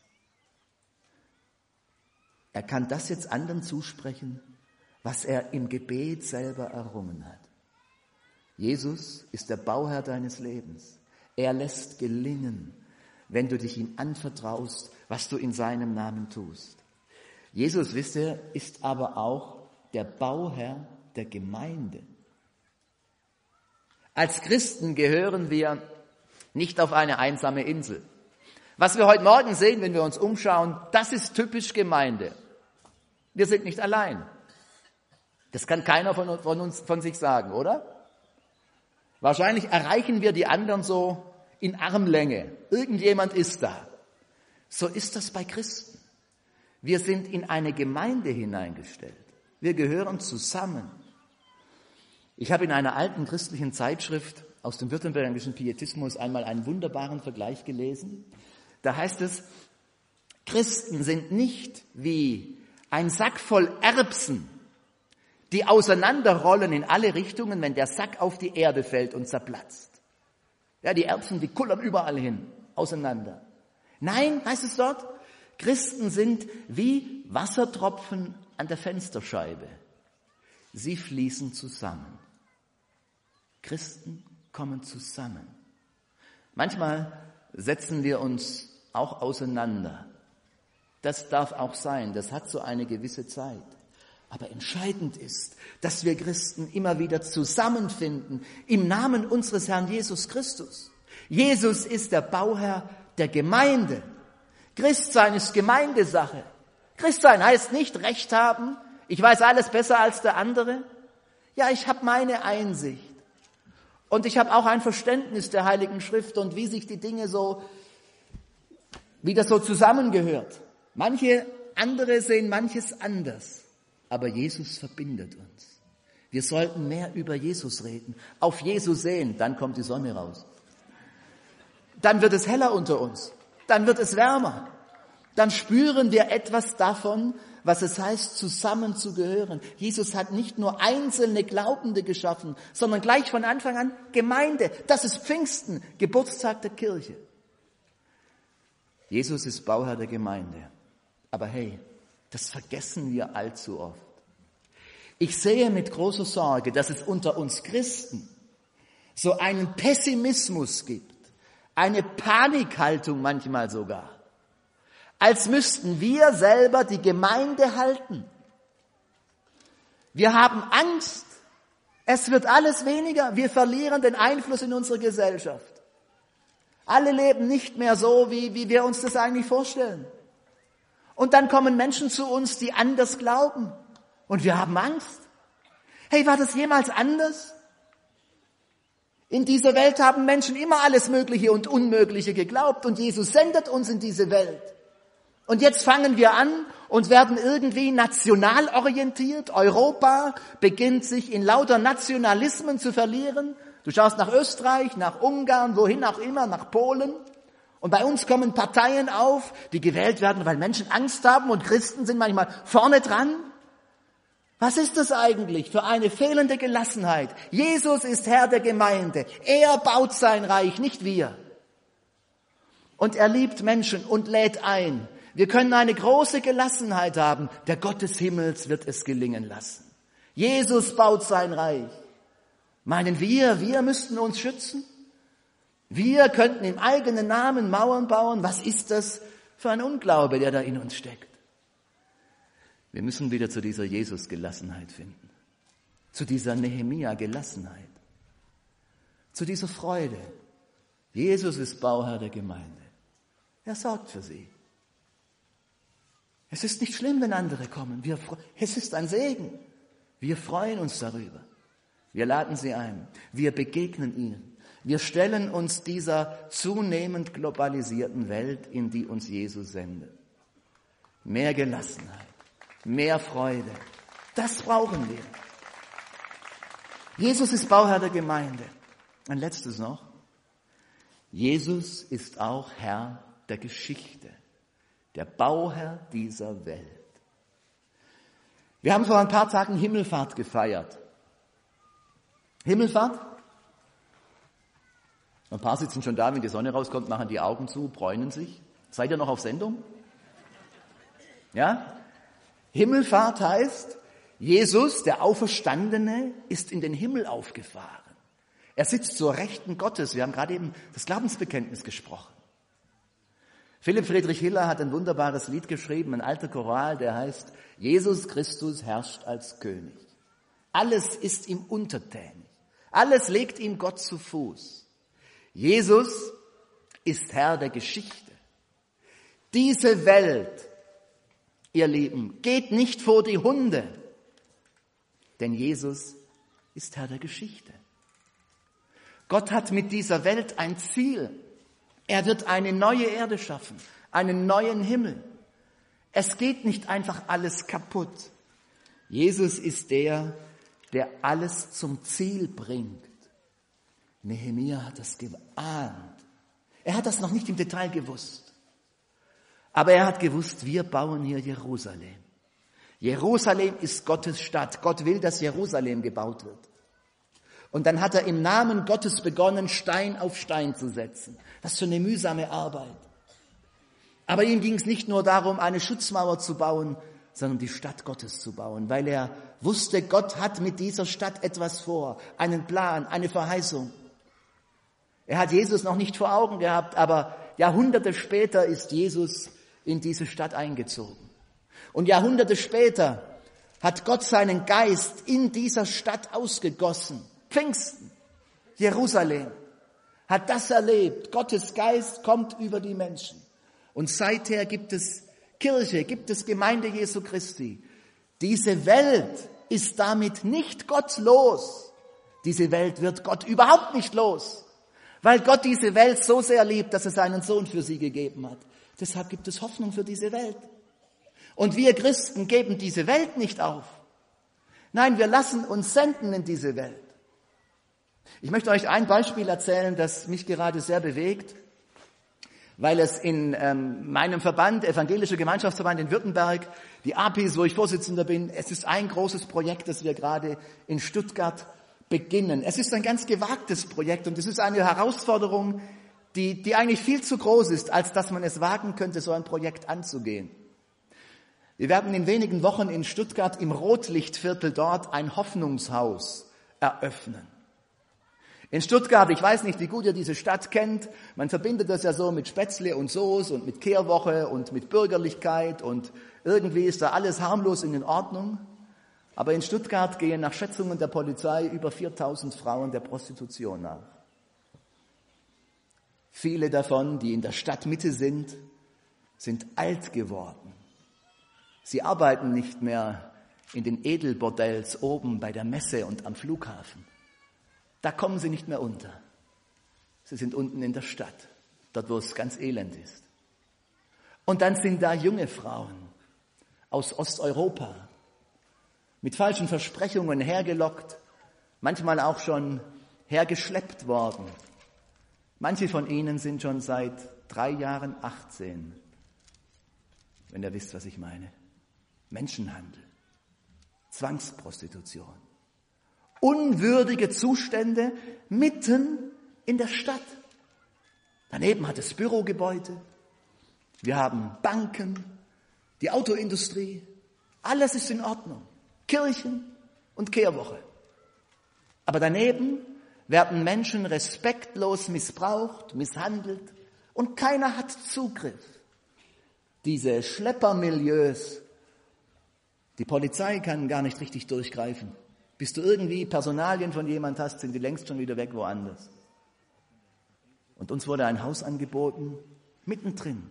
Er kann das jetzt anderen zusprechen, was er im Gebet selber errungen hat. Jesus ist der Bauherr deines Lebens. Er lässt gelingen, wenn du dich ihm anvertraust, was du in seinem Namen tust. Jesus, wisst ihr, ist aber auch der Bauherr der Gemeinde. Als Christen gehören wir nicht auf eine einsame Insel. Was wir heute Morgen sehen, wenn wir uns umschauen, das ist typisch Gemeinde. Wir sind nicht allein. Das kann keiner von sich sagen, oder? Wahrscheinlich erreichen wir die anderen so in Armlänge. Irgendjemand ist da. So ist das bei Christen. Wir sind in eine Gemeinde hineingestellt. Wir gehören zusammen. Ich habe in einer alten christlichen Zeitschrift aus dem württembergischen Pietismus einmal einen wunderbaren Vergleich gelesen. Da heißt es, Christen sind nicht wie ein Sack voll Erbsen, die auseinanderrollen in alle Richtungen, wenn der Sack auf die Erde fällt und zerplatzt. Ja, die Erbsen, die kullern überall hin, auseinander. Nein, heißt es dort, Christen sind wie Wassertropfen an der Fensterscheibe. Sie fließen zusammen. Christen kommen zusammen. Manchmal setzen wir uns auch auseinander. Das darf auch sein, das hat so eine gewisse Zeit. Aber entscheidend ist, dass wir Christen immer wieder zusammenfinden im Namen unseres Herrn Jesus Christus. Jesus ist der Bauherr der Gemeinde. Christsein ist Gemeindesache. Christsein heißt nicht Recht haben, ich weiß alles besser als der andere. Ja, ich habe meine Einsicht. Und ich habe auch ein Verständnis der Heiligen Schrift und wie sich die Dinge so, wie das so zusammengehört. Manche andere sehen manches anders. Aber Jesus verbindet uns. Wir sollten mehr über Jesus reden, auf Jesus sehen, dann kommt die Sonne raus. Dann wird es heller unter uns, dann wird es wärmer. Dann spüren wir etwas davon, was es heißt, zusammenzugehören. Jesus hat nicht nur einzelne Glaubende geschaffen, sondern gleich von Anfang an Gemeinde. Das ist Pfingsten, Geburtstag der Kirche. Jesus ist Bauherr der Gemeinde. Aber hey, das vergessen wir allzu oft. Ich sehe mit großer Sorge, dass es unter uns Christen so einen Pessimismus gibt, eine Panikhaltung manchmal sogar, als müssten wir selber die Gemeinde halten. Wir haben Angst, es wird alles weniger, wir verlieren den Einfluss in unserer Gesellschaft. Alle leben nicht mehr so, wie wir uns das eigentlich vorstellen. Und dann kommen Menschen zu uns, die anders glauben. Und wir haben Angst. Hey, war das jemals anders? In dieser Welt haben Menschen immer alles Mögliche und Unmögliche geglaubt. Und Jesus sendet uns in diese Welt. Und jetzt fangen wir an und werden irgendwie national orientiert. Europa beginnt sich in lauter Nationalismen zu verlieren. Du schaust nach Österreich, nach Ungarn, wohin auch immer, nach Polen. Und bei uns kommen Parteien auf, die gewählt werden, weil Menschen Angst haben und Christen sind manchmal vorne dran. Was ist das eigentlich für eine fehlende Gelassenheit? Jesus ist Herr der Gemeinde. Er baut sein Reich, nicht wir. Und er liebt Menschen und lädt ein. Wir können eine große Gelassenheit haben. Der Gott des Himmels wird es gelingen lassen. Jesus baut sein Reich. Meinen wir müssten uns schützen? Wir könnten im eigenen Namen Mauern bauen. Was ist das für ein Unglaube, der da in uns steckt? Wir müssen wieder zu dieser Jesus-Gelassenheit finden. Zu dieser Nehemia-Gelassenheit. Zu dieser Freude. Jesus ist Bauherr der Gemeinde. Er sorgt für sie. Es ist nicht schlimm, wenn andere kommen. Es ist ein Segen. Wir freuen uns darüber. Wir laden sie ein. Wir begegnen ihnen. Wir stellen uns dieser zunehmend globalisierten Welt, in die uns Jesus sendet. Mehr Gelassenheit, mehr Freude, das brauchen wir. Jesus ist Bauherr der Gemeinde. Ein letztes noch. Jesus ist auch Herr der Geschichte, der Bauherr dieser Welt. Wir haben vor ein paar Tagen Himmelfahrt gefeiert. Himmelfahrt? Ein paar sitzen schon da, wenn die Sonne rauskommt, machen die Augen zu, bräunen sich. Seid ihr noch auf Sendung? Ja? Himmelfahrt heißt, Jesus, der Auferstandene, ist in den Himmel aufgefahren. Er sitzt zur Rechten Gottes. Wir haben gerade eben das Glaubensbekenntnis gesprochen. Philipp Friedrich Hiller hat ein wunderbares Lied geschrieben, ein alter Choral, der heißt, Jesus Christus herrscht als König. Alles ist ihm untertänig. Alles legt ihm Gott zu Fuß. Jesus ist Herr der Geschichte. Diese Welt, ihr Lieben, geht nicht vor die Hunde, denn Jesus ist Herr der Geschichte. Gott hat mit dieser Welt ein Ziel. Er wird eine neue Erde schaffen, einen neuen Himmel. Es geht nicht einfach alles kaputt. Jesus ist der alles zum Ziel bringt. Nehemia hat das geahnt. Er hat das noch nicht im Detail gewusst. Aber er hat gewusst, wir bauen hier Jerusalem. Jerusalem ist Gottes Stadt. Gott will, dass Jerusalem gebaut wird. Und dann hat er im Namen Gottes begonnen, Stein auf Stein zu setzen. Was für eine mühsame Arbeit. Aber ihm ging es nicht nur darum, eine Schutzmauer zu bauen, sondern die Stadt Gottes zu bauen, weil er wusste, Gott hat mit dieser Stadt etwas vor, einen Plan, eine Verheißung. Er hat Jesus noch nicht vor Augen gehabt, aber Jahrhunderte später ist Jesus in diese Stadt eingezogen. Und Jahrhunderte später hat Gott seinen Geist in dieser Stadt ausgegossen. Pfingsten, Jerusalem, hat das erlebt. Gottes Geist kommt über die Menschen. Und seither gibt es Kirche, gibt es Gemeinde Jesu Christi. Diese Welt ist damit nicht Gott los. Diese Welt wird Gott überhaupt nicht los, weil Gott diese Welt so sehr liebt, dass er seinen Sohn für sie gegeben hat. Deshalb gibt es Hoffnung für diese Welt. Und wir Christen geben diese Welt nicht auf. Nein, wir lassen uns senden in diese Welt. Ich möchte euch ein Beispiel erzählen, das mich gerade sehr bewegt, weil es in meinem Verband, Evangelischer Gemeinschaftsverband in Württemberg, die APIS, wo ich Vorsitzender bin, es ist ein großes Projekt, das wir gerade in Stuttgart beginnen. Es ist ein ganz gewagtes Projekt und es ist eine Herausforderung, die eigentlich viel zu groß ist, als dass man es wagen könnte, so ein Projekt anzugehen. Wir werden in wenigen Wochen in Stuttgart im Rotlichtviertel dort ein Hoffnungshaus eröffnen. In Stuttgart, ich weiß nicht, wie gut ihr diese Stadt kennt, man verbindet das ja so mit Spätzle und Soße und mit Kehrwoche und mit Bürgerlichkeit und irgendwie ist da alles harmlos in Ordnung. Aber in Stuttgart gehen nach Schätzungen der Polizei über 4.000 Frauen der Prostitution nach. Viele davon, die in der Stadtmitte sind alt geworden. Sie arbeiten nicht mehr in den Edelbordells oben bei der Messe und am Flughafen. Da kommen sie nicht mehr unter. Sie sind unten in der Stadt, dort wo es ganz elend ist. Und dann sind da junge Frauen aus Osteuropa, mit falschen Versprechungen hergelockt, manchmal auch schon hergeschleppt worden. Manche von ihnen sind schon seit 3 Jahren 18, wenn ihr wisst, was ich meine. Menschenhandel, Zwangsprostitution, unwürdige Zustände mitten in der Stadt. Daneben hat es Bürogebäude, wir haben Banken, die Autoindustrie, alles ist in Ordnung. Kirchen und Kehrwoche. Aber daneben werden Menschen respektlos missbraucht, misshandelt und keiner hat Zugriff. Diese Schleppermilieus, die Polizei kann gar nicht richtig durchgreifen. Bis du irgendwie Personalien von jemand hast, sind die längst schon wieder weg woanders. Und uns wurde ein Haus angeboten, mittendrin,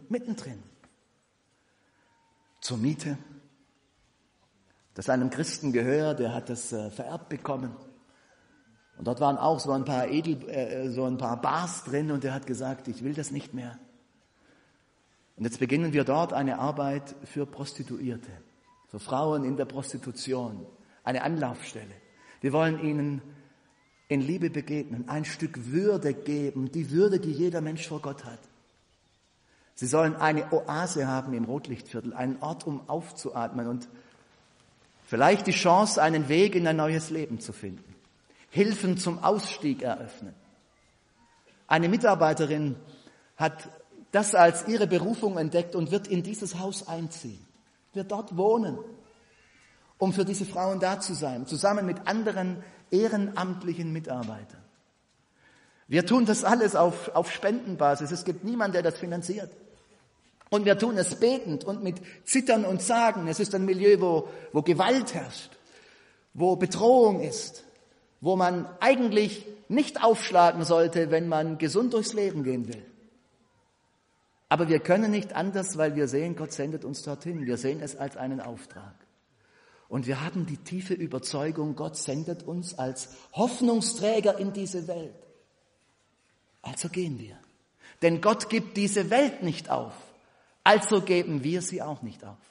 zur Miete. Das einem Christen gehört, der hat das vererbt bekommen. Und dort waren auch so ein paar Bars drin und er hat gesagt, ich will das nicht mehr. Und jetzt beginnen wir dort eine Arbeit für Prostituierte, für Frauen in der Prostitution, eine Anlaufstelle. Wir wollen ihnen in Liebe begegnen, ein Stück Würde geben, die Würde, die jeder Mensch vor Gott hat. Sie sollen eine Oase haben im Rotlichtviertel, einen Ort, um aufzuatmen und vielleicht die Chance, einen Weg in ein neues Leben zu finden. Hilfen zum Ausstieg eröffnen. Eine Mitarbeiterin hat das als ihre Berufung entdeckt und wird in dieses Haus einziehen, wird dort wohnen, um für diese Frauen da zu sein, zusammen mit anderen ehrenamtlichen Mitarbeitern. Wir tun das alles auf Spendenbasis. Es gibt niemanden, der das finanziert. Und wir tun es betend und mit Zittern und Zagen. Es ist ein Milieu, wo Gewalt herrscht, wo Bedrohung ist, wo man eigentlich nicht aufschlagen sollte, wenn man gesund durchs Leben gehen will. Aber wir können nicht anders, weil wir sehen, Gott sendet uns dorthin. Wir sehen es als einen Auftrag. Und wir haben die tiefe Überzeugung, Gott sendet uns als Hoffnungsträger in diese Welt. Also gehen wir. Denn Gott gibt diese Welt nicht auf. Also geben wir sie auch nicht auf.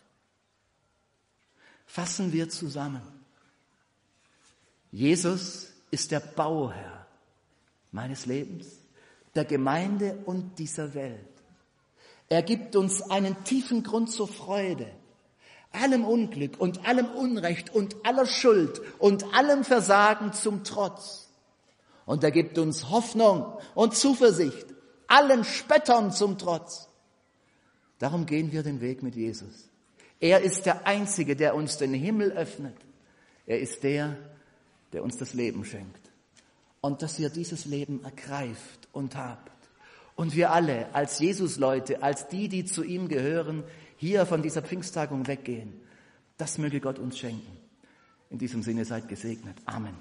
Fassen wir zusammen. Jesus ist der Bauherr meines Lebens, der Gemeinde und dieser Welt. Er gibt uns einen tiefen Grund zur Freude, allem Unglück und allem Unrecht und aller Schuld und allem Versagen zum Trotz. Und er gibt uns Hoffnung und Zuversicht, allen Spöttern zum Trotz. Darum gehen wir den Weg mit Jesus. Er ist der Einzige, der uns den Himmel öffnet. Er ist der uns das Leben schenkt. Und dass ihr dieses Leben ergreift und habt. Und wir alle als Jesus-Leute, als die zu ihm gehören, hier von dieser Pfingsttagung weggehen. Das möge Gott uns schenken. In diesem Sinne seid gesegnet. Amen.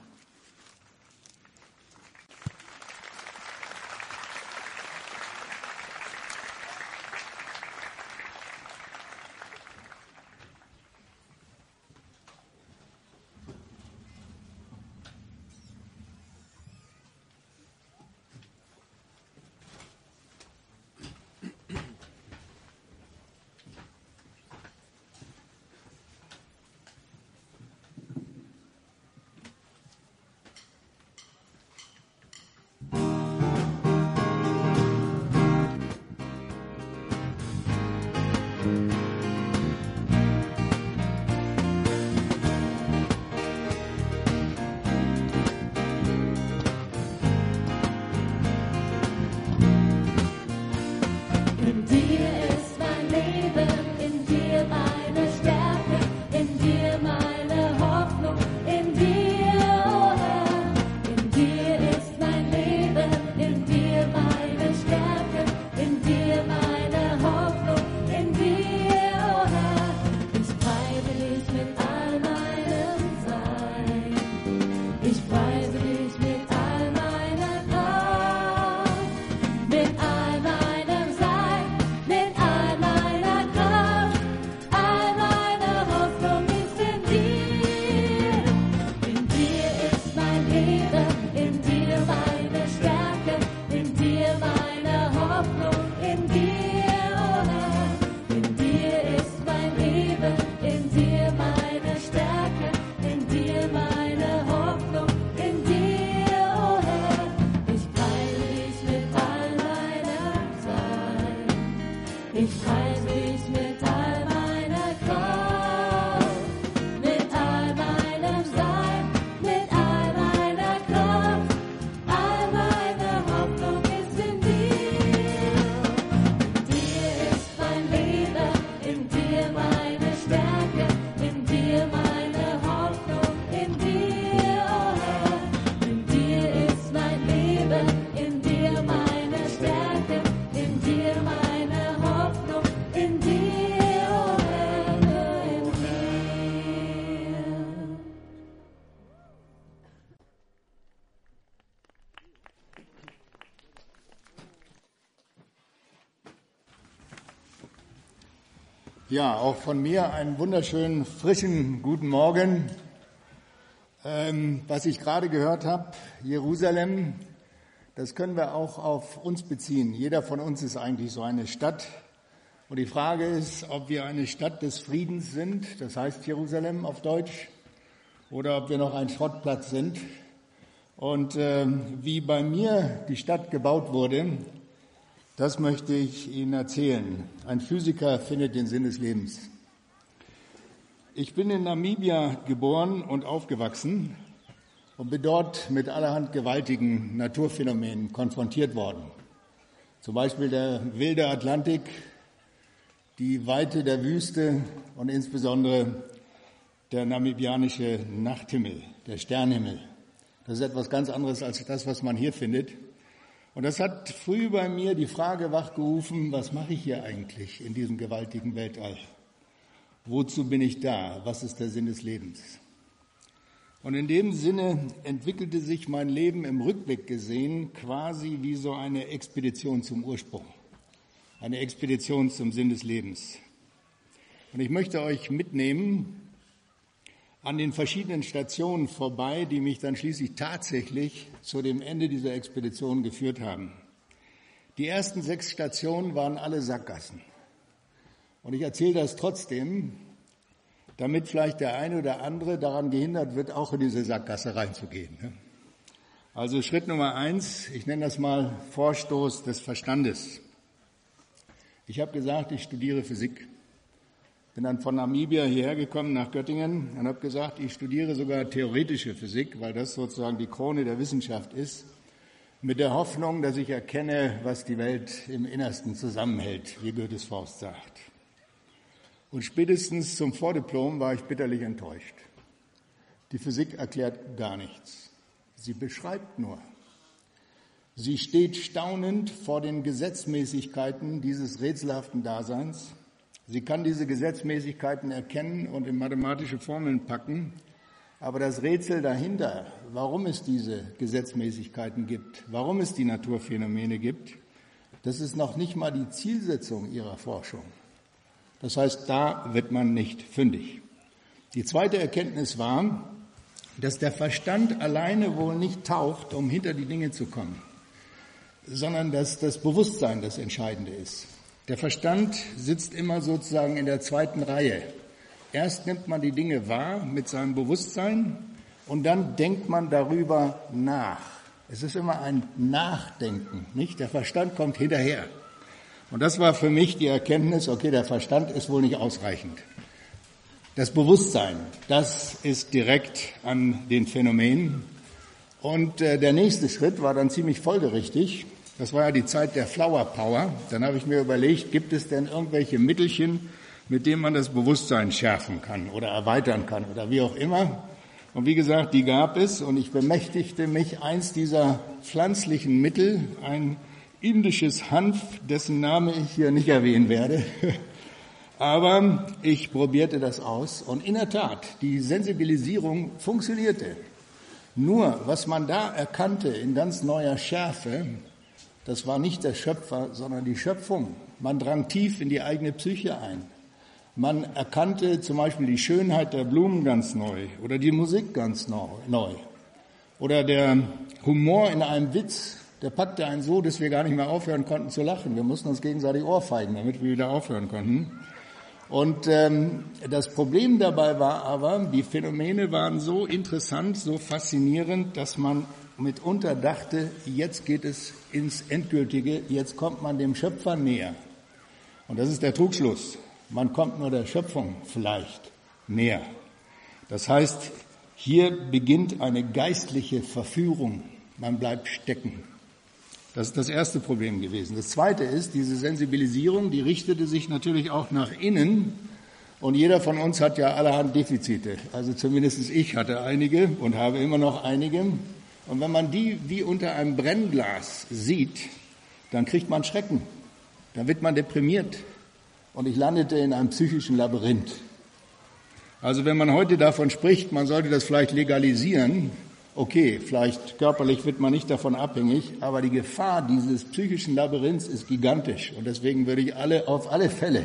Ja, auch von mir einen wunderschönen, frischen guten Morgen. Was ich gerade gehört habe, Jerusalem, das können wir auch auf uns beziehen. Jeder von uns ist eigentlich so eine Stadt. Und die Frage ist, ob wir eine Stadt des Friedens sind, das heißt Jerusalem auf Deutsch, oder ob wir noch ein Schrottplatz sind. Und wie bei mir die Stadt gebaut wurde, das möchte ich Ihnen erzählen. Ein Physiker findet den Sinn des Lebens. Ich bin in Namibia geboren und aufgewachsen und bin dort mit allerhand gewaltigen Naturphänomenen konfrontiert worden. Zum Beispiel der wilde Atlantik, die Weite der Wüste und insbesondere der namibianische Nachthimmel, der Sternhimmel. Das ist etwas ganz anderes als das, was man hier findet. Und das hat früh bei mir die Frage wachgerufen, was mache ich hier eigentlich in diesem gewaltigen Weltall? Wozu bin ich da? Was ist der Sinn des Lebens? Und in dem Sinne entwickelte sich mein Leben im Rückblick gesehen quasi wie so eine Expedition zum Ursprung, eine Expedition zum Sinn des Lebens. Und ich möchte euch mitnehmen an den verschiedenen Stationen vorbei, die mich dann schließlich tatsächlich zu dem Ende dieser Expedition geführt haben. Die ersten 6 Stationen waren alle Sackgassen. Und ich erzähle das trotzdem, damit vielleicht der eine oder andere daran gehindert wird, auch in diese Sackgasse reinzugehen. Also Schritt Nummer 1, ich nenne das mal Vorstoß des Verstandes. Ich habe gesagt, ich studiere Physik. Bin dann von Namibia hierher gekommen nach Göttingen und habe gesagt, ich studiere sogar theoretische Physik, weil das sozusagen die Krone der Wissenschaft ist, mit der Hoffnung, dass ich erkenne, was die Welt im Innersten zusammenhält, wie Goethes Faust sagt. Und spätestens zum Vordiplom war ich bitterlich enttäuscht. Die Physik erklärt gar nichts. Sie beschreibt nur. Sie steht staunend vor den Gesetzmäßigkeiten dieses rätselhaften Daseins. Sie kann diese Gesetzmäßigkeiten erkennen und in mathematische Formeln packen, aber das Rätsel dahinter, warum es diese Gesetzmäßigkeiten gibt, warum es die Naturphänomene gibt, das ist noch nicht mal die Zielsetzung ihrer Forschung. Das heißt, da wird man nicht fündig. Die zweite Erkenntnis war, dass der Verstand alleine wohl nicht taugt, um hinter die Dinge zu kommen, sondern dass das Bewusstsein das Entscheidende ist. Der Verstand sitzt immer sozusagen in der zweiten Reihe. Erst nimmt man die Dinge wahr mit seinem Bewusstsein und dann denkt man darüber nach. Es ist immer ein Nachdenken, nicht? Der Verstand kommt hinterher. Und das war für mich die Erkenntnis, okay, der Verstand ist wohl nicht ausreichend. Das Bewusstsein, das ist direkt an den Phänomenen. Und der nächste Schritt war dann ziemlich folgerichtig. Das war ja die Zeit der Flower Power. Dann habe ich mir überlegt, gibt es denn irgendwelche Mittelchen, mit denen man das Bewusstsein schärfen kann oder erweitern kann oder wie auch immer. Und wie gesagt, die gab es und ich bemächtigte mich eins dieser pflanzlichen Mittel, ein indisches Hanf, dessen Name ich hier nicht erwähnen werde. Aber ich probierte das aus und in der Tat, die Sensibilisierung funktionierte. Nur, was man da erkannte in ganz neuer Schärfe, das war nicht der Schöpfer, sondern die Schöpfung. Man drang tief in die eigene Psyche ein. Man erkannte zum Beispiel die Schönheit der Blumen ganz neu oder die Musik ganz neu. Oder der Humor in einem Witz, der packte einen so, dass wir gar nicht mehr aufhören konnten zu lachen. Wir mussten uns gegenseitig ohrfeigen, damit wir wieder aufhören konnten. Und das Problem dabei war aber, die Phänomene waren so interessant, so faszinierend, dass man mitunter dachte, jetzt geht es ins Endgültige, jetzt kommt man dem Schöpfer näher. Und das ist der Trugschluss. Man kommt nur der Schöpfung vielleicht näher. Das heißt, hier beginnt eine geistliche Verführung. Man bleibt stecken. Das ist das erste Problem gewesen. Das zweite ist, diese Sensibilisierung, die richtete sich natürlich auch nach innen. Und jeder von uns hat ja allerhand Defizite. Also zumindest ich hatte einige und habe immer noch einige. Und wenn man die wie unter einem Brennglas sieht, dann kriegt man Schrecken. Dann wird man deprimiert. Und ich landete in einem psychischen Labyrinth. Also wenn man heute davon spricht, man sollte das vielleicht legalisieren, okay, vielleicht körperlich wird man nicht davon abhängig, aber die Gefahr dieses psychischen Labyrinths ist gigantisch. Und deswegen würde ich auf alle Fälle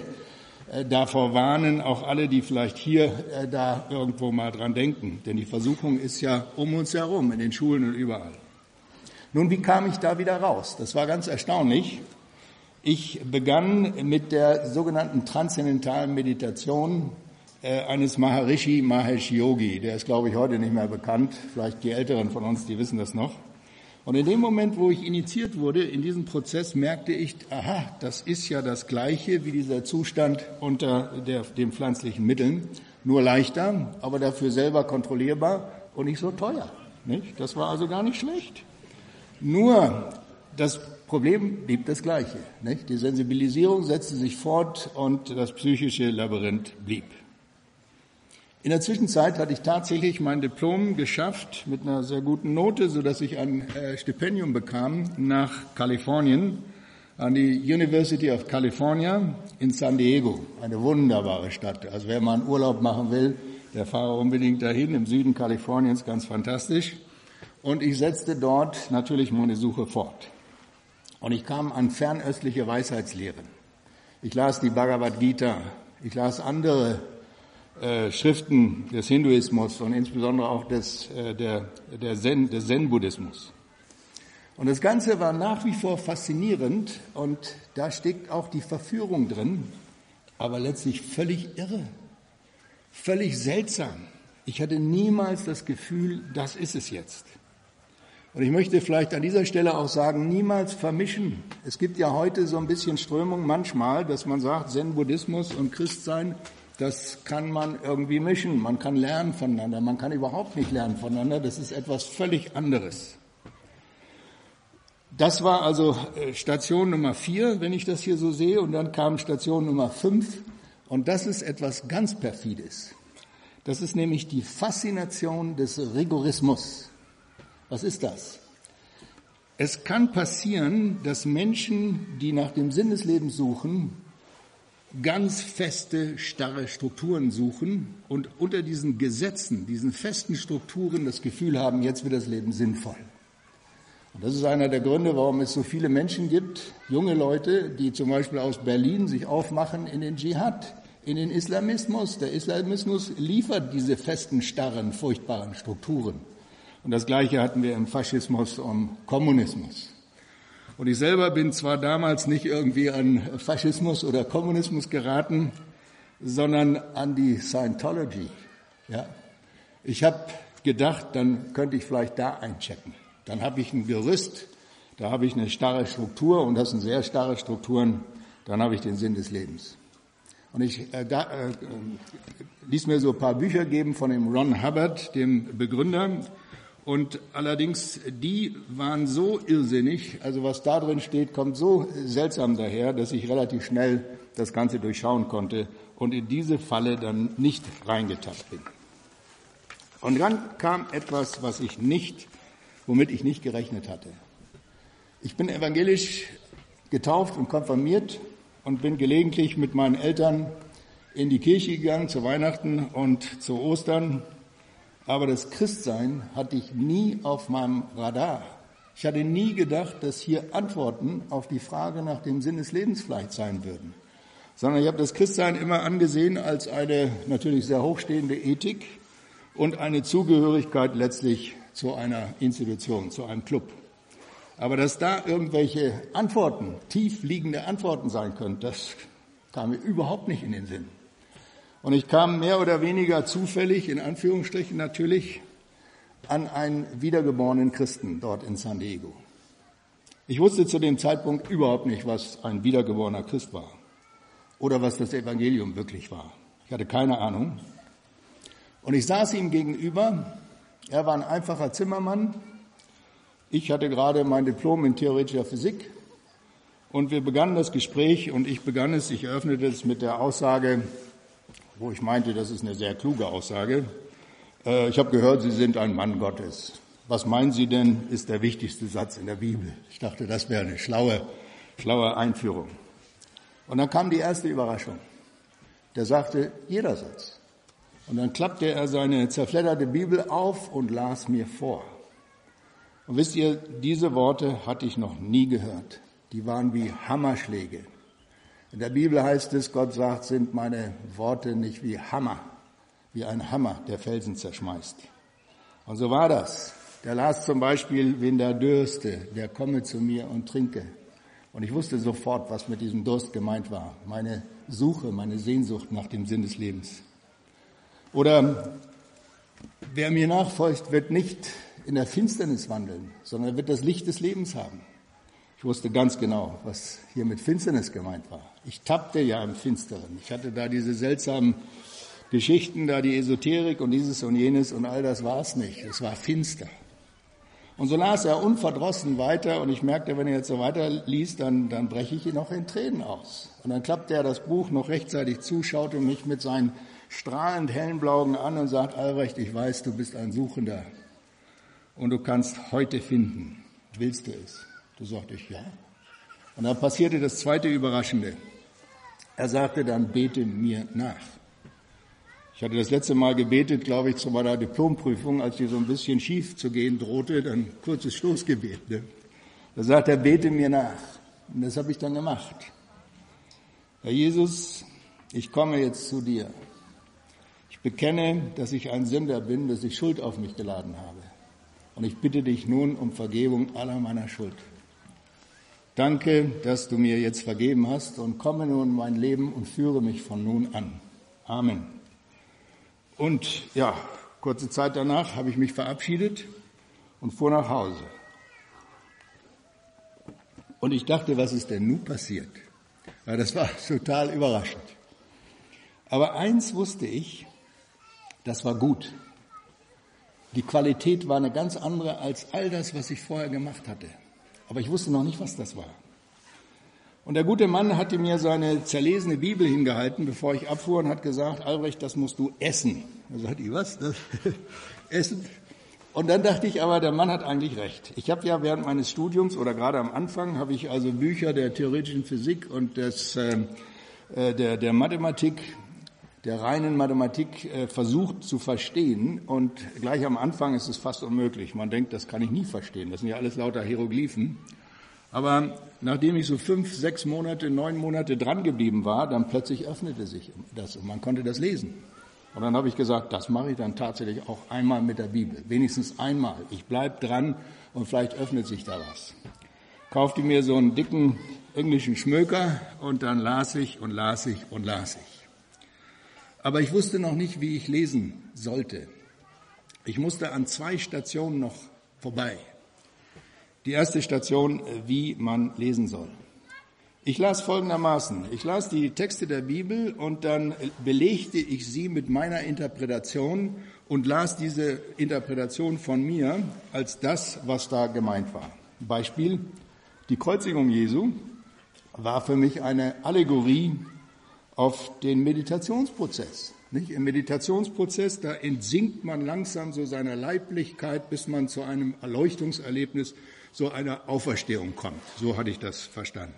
davor warnen, auch alle, die vielleicht hier da irgendwo mal dran denken. Denn die Versuchung ist ja um uns herum, in den Schulen und überall. Nun, wie kam ich da wieder raus? Das war ganz erstaunlich. Ich begann mit der sogenannten transzendentalen Meditation eines Maharishi Mahesh Yogi. Der ist, glaube ich, heute nicht mehr bekannt. Vielleicht die Älteren von uns, die wissen das noch. Und in dem Moment, wo ich initiiert wurde, in diesem Prozess, merkte ich, aha, das ist ja das Gleiche wie dieser Zustand unter den pflanzlichen Mitteln. Nur leichter, aber dafür selber kontrollierbar und nicht so teuer. Nicht? Das war also gar nicht schlecht. Nur das Problem blieb das Gleiche. Nicht? Die Sensibilisierung setzte sich fort und das psychische Labyrinth blieb. In der Zwischenzeit hatte ich tatsächlich mein Diplom geschafft mit einer sehr guten Note, sodass ich ein Stipendium bekam nach Kalifornien, an die University of California in San Diego. Eine wunderbare Stadt. Also wer mal einen Urlaub machen will, der fahre unbedingt dahin, im Süden Kaliforniens, ganz fantastisch. Und ich setzte dort natürlich meine Suche fort. Und ich kam an fernöstliche Weisheitslehren. Ich las die Bhagavad Gita, ich las andere Schriften des Hinduismus und insbesondere auch des Zen-Buddhismus. Und das Ganze war nach wie vor faszinierend und da steckt auch die Verführung drin, aber letztlich völlig irre, völlig seltsam. Ich hatte niemals das Gefühl, das ist es jetzt. Und ich möchte vielleicht an dieser Stelle auch sagen, niemals vermischen. Es gibt ja heute so ein bisschen Strömung manchmal, dass man sagt, Zen-Buddhismus und Christsein das kann man irgendwie mischen. Man kann lernen voneinander, man kann überhaupt nicht lernen voneinander. Das ist etwas völlig anderes. Das war also Station Nummer 4, wenn ich das hier so sehe. Und dann kam Station Nummer 5. Und das ist etwas ganz Perfides. Das ist nämlich die Faszination des Rigorismus. Was ist das? Es kann passieren, dass Menschen, die nach dem Sinn des Lebens suchen, ganz feste, starre Strukturen suchen und unter diesen Gesetzen, diesen festen Strukturen das Gefühl haben, jetzt wird das Leben sinnvoll. Und das ist einer der Gründe, warum es so viele Menschen gibt, junge Leute, die zum Beispiel aus Berlin sich aufmachen in den Dschihad, in den Islamismus. Der Islamismus liefert diese festen, starren, furchtbaren Strukturen. Und das Gleiche hatten wir im Faschismus und Kommunismus. Und ich selber bin zwar damals nicht irgendwie an Faschismus oder Kommunismus geraten, sondern an die Scientology. Ja. Ich habe gedacht, dann könnte ich vielleicht da einchecken. Dann habe ich ein Gerüst, da habe ich eine starre Struktur und das sind sehr starre Strukturen, dann habe ich den Sinn des Lebens. Und ich ließ mir so ein paar Bücher geben von dem Ron Hubbard, dem Begründer. Und allerdings, die waren so irrsinnig, also was da drin steht, kommt so seltsam daher, dass ich relativ schnell das Ganze durchschauen konnte und in diese Falle dann nicht reingetappt bin. Und dann kam etwas, womit ich nicht gerechnet hatte. Ich bin evangelisch getauft und konfirmiert und bin gelegentlich mit meinen Eltern in die Kirche gegangen zu Weihnachten und zu Ostern. Aber das Christsein hatte ich nie auf meinem Radar. Ich hatte nie gedacht, dass hier Antworten auf die Frage nach dem Sinn des Lebens vielleicht sein würden. Sondern ich habe das Christsein immer angesehen als eine natürlich sehr hochstehende Ethik und eine Zugehörigkeit letztlich zu einer Institution, zu einem Club. Aber dass da irgendwelche Antworten, tief liegende Antworten sein können, das kam mir überhaupt nicht in den Sinn. Und ich kam mehr oder weniger zufällig, in Anführungsstrichen natürlich, an einen wiedergeborenen Christen dort in San Diego. Ich wusste zu dem Zeitpunkt überhaupt nicht, was ein wiedergeborener Christ war oder was das Evangelium wirklich war. Ich hatte keine Ahnung. Und ich saß ihm gegenüber. Er war ein einfacher Zimmermann. Ich hatte gerade mein Diplom in theoretischer Physik. Und wir begannen das Gespräch und ich eröffnete es mit der Aussage, wo ich meinte, das ist eine sehr kluge Aussage. Ich habe gehört, Sie sind ein Mann Gottes. Was meinen Sie denn, ist der wichtigste Satz in der Bibel? Ich dachte, das wäre eine schlaue Einführung. Und dann kam die erste Überraschung. Der sagte, jeder Satz. Und dann klappte er seine zerfledderte Bibel auf und las mir vor. Und wisst ihr, diese Worte hatte ich noch nie gehört. Die waren wie Hammerschläge. In der Bibel heißt es, Gott sagt, sind meine Worte nicht wie Hammer, wie ein Hammer, der Felsen zerschmeißt. Und so war das. Der las zum Beispiel, wen da dürste, der komme zu mir und trinke. Und ich wusste sofort, was mit diesem Durst gemeint war. Meine Suche, meine Sehnsucht nach dem Sinn des Lebens. Oder wer mir nachfolgt, wird nicht in der Finsternis wandeln, sondern wird das Licht des Lebens haben. Ich wusste ganz genau, was hier mit Finsternis gemeint war. Ich tappte ja im Finsteren. Ich hatte da diese seltsamen Geschichten, da die Esoterik und dieses und jenes und all das war es nicht. Es war finster. Und so las er unverdrossen weiter und ich merkte, wenn er jetzt so weiter liest, dann breche ich ihn noch in Tränen aus. Und dann klappte er das Buch noch rechtzeitig zu, schaute mich mit seinen strahlend hellen Blauen an und sagt, Albrecht, ich weiß, du bist ein Suchender und du kannst heute finden. Willst du es? Da sagte ich, ja. Und dann passierte das zweite Überraschende. Er sagte dann, bete mir nach. Ich hatte das letzte Mal gebetet, glaube ich, zu meiner Diplomprüfung, als die so ein bisschen schief zu gehen drohte, dann kurzes Stoßgebet. Ne? Da sagt er, bete mir nach. Und das habe ich dann gemacht. Herr Jesus, ich komme jetzt zu dir. Ich bekenne, dass ich ein Sünder bin, dass ich Schuld auf mich geladen habe. Und ich bitte dich nun um Vergebung aller meiner Schuld. Danke, dass du mir jetzt vergeben hast und komme nun in mein Leben und führe mich von nun an. Amen. Und ja, kurze Zeit danach habe ich mich verabschiedet und fuhr nach Hause. Und ich dachte, was ist denn nun passiert? Ja, das war total überraschend. Aber eins wusste ich, das war gut. Die Qualität war eine ganz andere als all das, was ich vorher gemacht hatte. Aber ich wusste noch nicht, was das war. Und der gute Mann hatte mir seine zerlesene Bibel hingehalten, bevor ich abfuhr, und hat gesagt, Albrecht, das musst du essen. Da sagte ich, was? Das? Essen? Und dann dachte ich aber, der Mann hat eigentlich recht. Ich habe ja während meines Studiums oder gerade am Anfang habe ich also Bücher der theoretischen Physik und der Mathematik, der reinen Mathematik versucht zu verstehen. Und gleich am Anfang ist es fast unmöglich. Man denkt, das kann ich nie verstehen. Das sind ja alles lauter Hieroglyphen. Aber nachdem ich so 5, 6 Monate, 9 Monate dran geblieben war, dann plötzlich öffnete sich das und man konnte das lesen. Und dann habe ich gesagt, das mache ich dann tatsächlich auch einmal mit der Bibel. Wenigstens einmal. Ich bleib dran und vielleicht öffnet sich da was. Kaufte mir so einen dicken englischen Schmöker und dann las ich und las ich und las ich. Aber ich wusste noch nicht, wie ich lesen sollte. Ich musste an 2 Stationen noch vorbei. Die erste Station, wie man lesen soll. Ich las folgendermaßen. Ich las die Texte der Bibel und dann belegte ich sie mit meiner Interpretation und las diese Interpretation von mir als das, was da gemeint war. Beispiel, die Kreuzigung Jesu war für mich eine Allegorie auf den Meditationsprozess. Nicht? Im Meditationsprozess, da entsinkt man langsam so seiner Leiblichkeit, bis man zu einem Erleuchtungserlebnis, so einer Auferstehung kommt. So hatte ich das verstanden.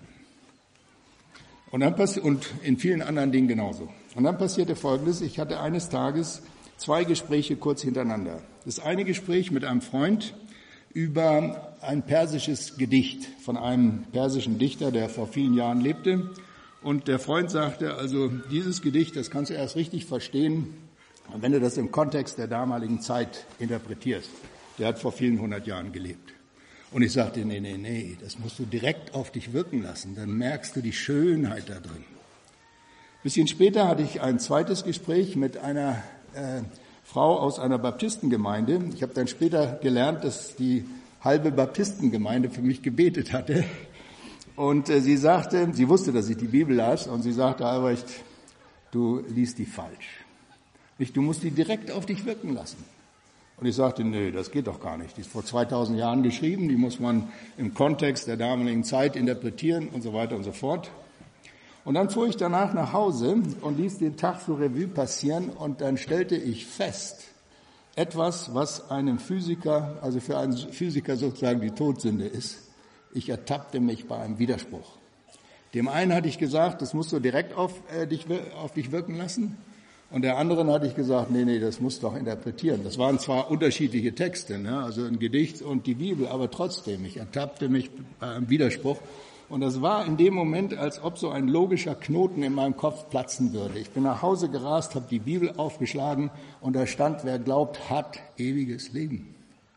Und in vielen anderen Dingen genauso. Und dann passierte Folgendes. Ich hatte eines Tages 2 Gespräche kurz hintereinander. Das eine Gespräch mit einem Freund über ein persisches Gedicht von einem persischen Dichter, der vor vielen Jahren lebte. Und der Freund sagte, also dieses Gedicht, das kannst du erst richtig verstehen, wenn du das im Kontext der damaligen Zeit interpretierst. Der hat vor vielen 100 Jahren gelebt. Und ich sagte, nee, das musst du direkt auf dich wirken lassen, dann merkst du die Schönheit da drin. Ein bisschen später hatte ich ein zweites Gespräch mit einer Frau aus einer Baptistengemeinde. Ich habe dann später gelernt, dass die halbe Baptistengemeinde für mich gebetet hatte. Und sie sagte, sie wusste, dass ich die Bibel las, und sie sagte, Albrecht, du liest die falsch. Du musst die direkt auf dich wirken lassen. Und ich sagte, nee, das geht doch gar nicht. Die ist vor 2000 Jahren geschrieben, die muss man im Kontext der damaligen Zeit interpretieren und so weiter und so fort. Und dann fuhr ich danach nach Hause und ließ den Tag so Revue passieren, und dann stellte ich fest, etwas, was einem Physiker, also für einen Physiker sozusagen die Todsünde ist. Ich ertappte mich bei einem Widerspruch. Dem einen hatte ich gesagt, das musst du direkt auf dich wirken lassen. Und der anderen hatte ich gesagt, nee, das musst du doch interpretieren. Das waren zwar unterschiedliche Texte, ne? Also ein Gedicht und die Bibel, aber trotzdem, ich ertappte mich bei einem Widerspruch. Und das war in dem Moment, als ob so ein logischer Knoten in meinem Kopf platzen würde. Ich bin nach Hause gerast, habe die Bibel aufgeschlagen und da stand, wer glaubt, hat ewiges Leben.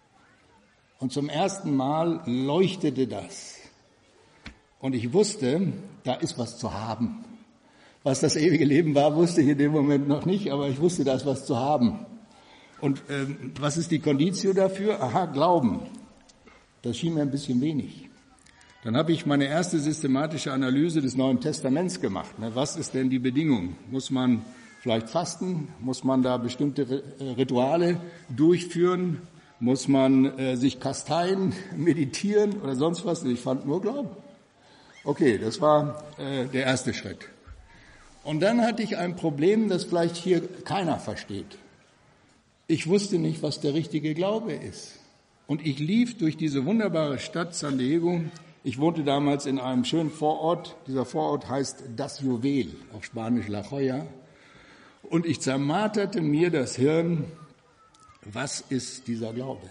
Und zum ersten Mal leuchtete das. Und ich wusste, da ist was zu haben. Was das ewige Leben war, wusste ich in dem Moment noch nicht, aber ich wusste, da ist was zu haben. Und was ist die Conditio dafür? Aha, Glauben. Das schien mir ein bisschen wenig. Dann habe ich meine erste systematische Analyse des Neuen Testaments gemacht. Was ist denn die Bedingung? Muss man vielleicht fasten? Muss man da bestimmte Rituale durchführen? Muss man sich kasteien, meditieren oder sonst was? Ich fand nur Glauben. Okay, das war der erste Schritt. Und dann hatte ich ein Problem, das vielleicht hier keiner versteht. Ich wusste nicht, was der richtige Glaube ist. Und ich lief durch diese wunderbare Stadt San Diego. Ich wohnte damals in einem schönen Vorort. Dieser Vorort heißt Das Juwel, auf Spanisch La Joya. Und ich zermarterte mir das Hirn, was ist dieser Glaube?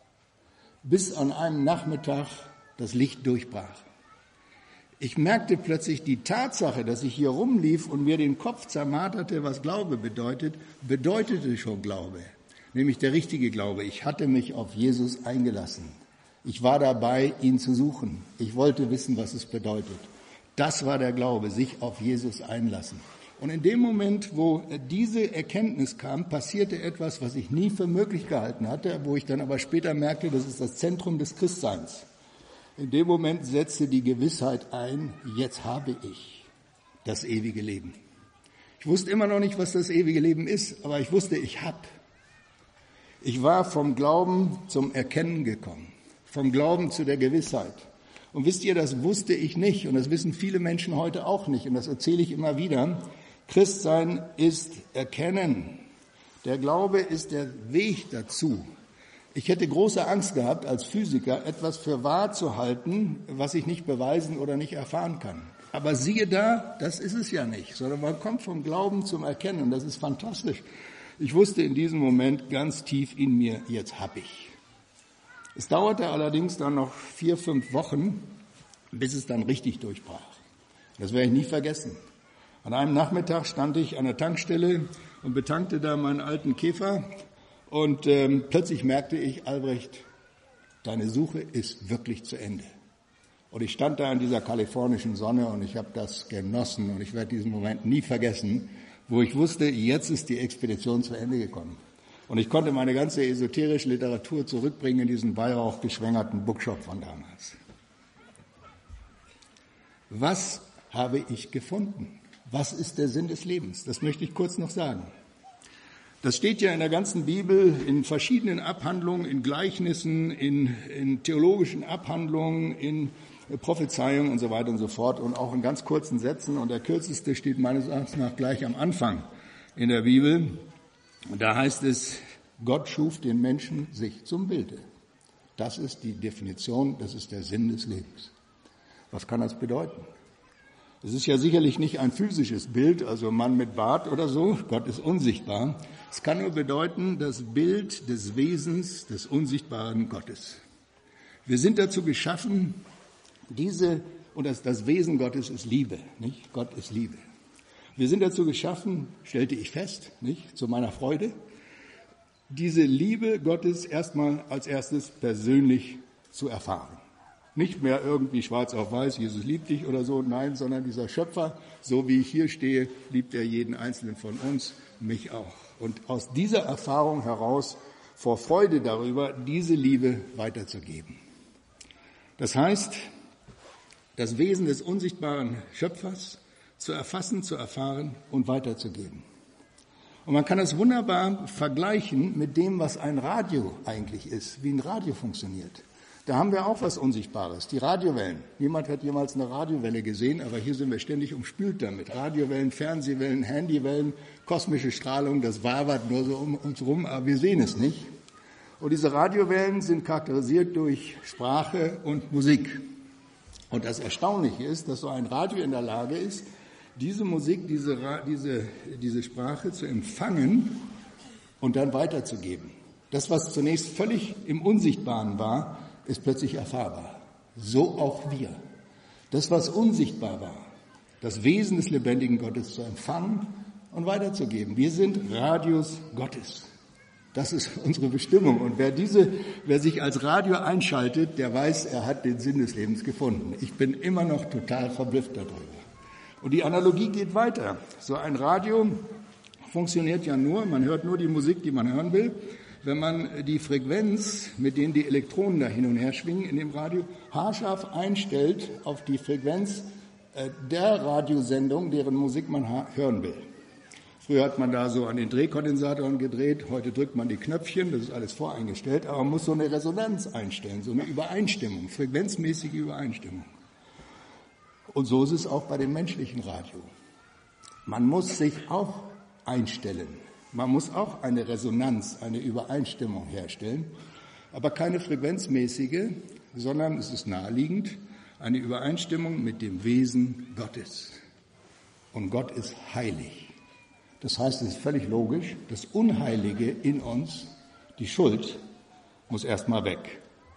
Bis an einem Nachmittag das Licht durchbrach. Ich merkte plötzlich, die Tatsache, dass ich hier rumlief und mir den Kopf zermarterte, was Glaube bedeutet, bedeutete schon Glaube. Nämlich der richtige Glaube. Ich hatte mich auf Jesus eingelassen. Ich war dabei, ihn zu suchen. Ich wollte wissen, was es bedeutet. Das war der Glaube, sich auf Jesus einlassen. Und in dem Moment, wo diese Erkenntnis kam, passierte etwas, was ich nie für möglich gehalten hatte, wo ich dann aber später merkte, das ist das Zentrum des Christseins. In dem Moment setzte die Gewissheit ein, jetzt habe ich das ewige Leben. Ich wusste immer noch nicht, was das ewige Leben ist, aber ich wusste, ich habe. Ich war vom Glauben zum Erkennen gekommen, vom Glauben zu der Gewissheit. Und wisst ihr, das wusste ich nicht und das wissen viele Menschen heute auch nicht und das erzähle ich immer wieder. Christsein ist Erkennen. Der Glaube ist der Weg dazu. Ich hätte große Angst gehabt, als Physiker etwas für wahr zu halten, was ich nicht beweisen oder nicht erfahren kann. Aber siehe da, das ist es ja nicht, sondern man kommt vom Glauben zum Erkennen und das ist fantastisch. Ich wusste in diesem Moment ganz tief in mir, jetzt hab ich. Es dauerte allerdings dann noch 4-5 Wochen, bis es dann richtig durchbrach. Das werde ich nie vergessen. An einem Nachmittag stand ich an der Tankstelle und betankte da meinen alten Käfer und plötzlich merkte ich, Albrecht, deine Suche ist wirklich zu Ende. Und ich stand da in dieser kalifornischen Sonne und ich habe das genossen und ich werde diesen Moment nie vergessen, wo ich wusste, jetzt ist die Expedition zu Ende gekommen. Und ich konnte meine ganze esoterische Literatur zurückbringen in diesen weihrauchgeschwängerten Bookshop von damals. Was habe ich gefunden? Was ist der Sinn des Lebens? Das möchte ich kurz noch sagen. Das steht ja in der ganzen Bibel in verschiedenen Abhandlungen, in Gleichnissen, in theologischen Abhandlungen, in Prophezeiungen und so weiter und so fort und auch in ganz kurzen Sätzen. Und der kürzeste steht meines Erachtens nach gleich am Anfang in der Bibel. Da heißt es, Gott schuf den Menschen sich zum Bilde. Das ist die Definition, das ist der Sinn des Lebens. Was kann das bedeuten? Es ist ja sicherlich nicht ein physisches Bild, also Mann mit Bart oder so, Gott ist unsichtbar. Es kann nur bedeuten, das Bild des Wesens des unsichtbaren Gottes. Wir sind dazu geschaffen, das Wesen Gottes ist Liebe, nicht? Gott ist Liebe. Wir sind dazu geschaffen, stellte ich fest, nicht, zu meiner Freude, diese Liebe Gottes erstmal als erstes persönlich zu erfahren. Nicht mehr irgendwie schwarz auf weiß, Jesus liebt dich oder so, nein, sondern dieser Schöpfer, so wie ich hier stehe, liebt er jeden Einzelnen von uns, mich auch. Und aus dieser Erfahrung heraus, vor Freude darüber, diese Liebe weiterzugeben. Das heißt, das Wesen des unsichtbaren Schöpfers zu erfassen, zu erfahren und weiterzugeben. Und man kann das wunderbar vergleichen mit dem, was ein Radio eigentlich ist, wie ein Radio funktioniert. Da haben wir auch was Unsichtbares, die Radiowellen. Niemand hat jemals eine Radiowelle gesehen, aber hier sind wir ständig umspült damit. Radiowellen, Fernsehwellen, Handywellen, kosmische Strahlung, das wabert nur so um uns rum, aber wir sehen es nicht. Und diese Radiowellen sind charakterisiert durch Sprache und Musik. Und das Erstaunliche ist, dass so ein Radio in der Lage ist, diese Musik, diese Sprache zu empfangen und dann weiterzugeben. Das, was zunächst völlig im Unsichtbaren war, ist plötzlich erfahrbar. So auch wir. Das, was unsichtbar war, das Wesen des lebendigen Gottes zu empfangen und weiterzugeben. Wir sind Radios Gottes. Das ist unsere Bestimmung. Und wer sich als Radio einschaltet, der weiß, er hat den Sinn des Lebens gefunden. Ich bin immer noch total verblüfft darüber. Und die Analogie geht weiter. So ein Radio funktioniert ja nur, man hört nur die Musik, die man hören will, wenn man die Frequenz, mit denen die Elektronen da hin und her schwingen in dem Radio, haarscharf einstellt auf die Frequenz der Radiosendung, deren Musik man hören will. Früher hat man da so an den Drehkondensatoren gedreht, heute drückt man die Knöpfchen, das ist alles voreingestellt, aber man muss so eine Resonanz einstellen, so eine Übereinstimmung, frequenzmäßige Übereinstimmung. Und so ist es auch bei dem menschlichen Radio. Man muss sich auch einstellen. Man muss auch eine Resonanz, eine Übereinstimmung herstellen, aber keine frequenzmäßige, sondern es ist naheliegend, eine Übereinstimmung mit dem Wesen Gottes. Und Gott ist heilig. Das heißt, es ist völlig logisch, das Unheilige in uns, die Schuld, muss erstmal weg.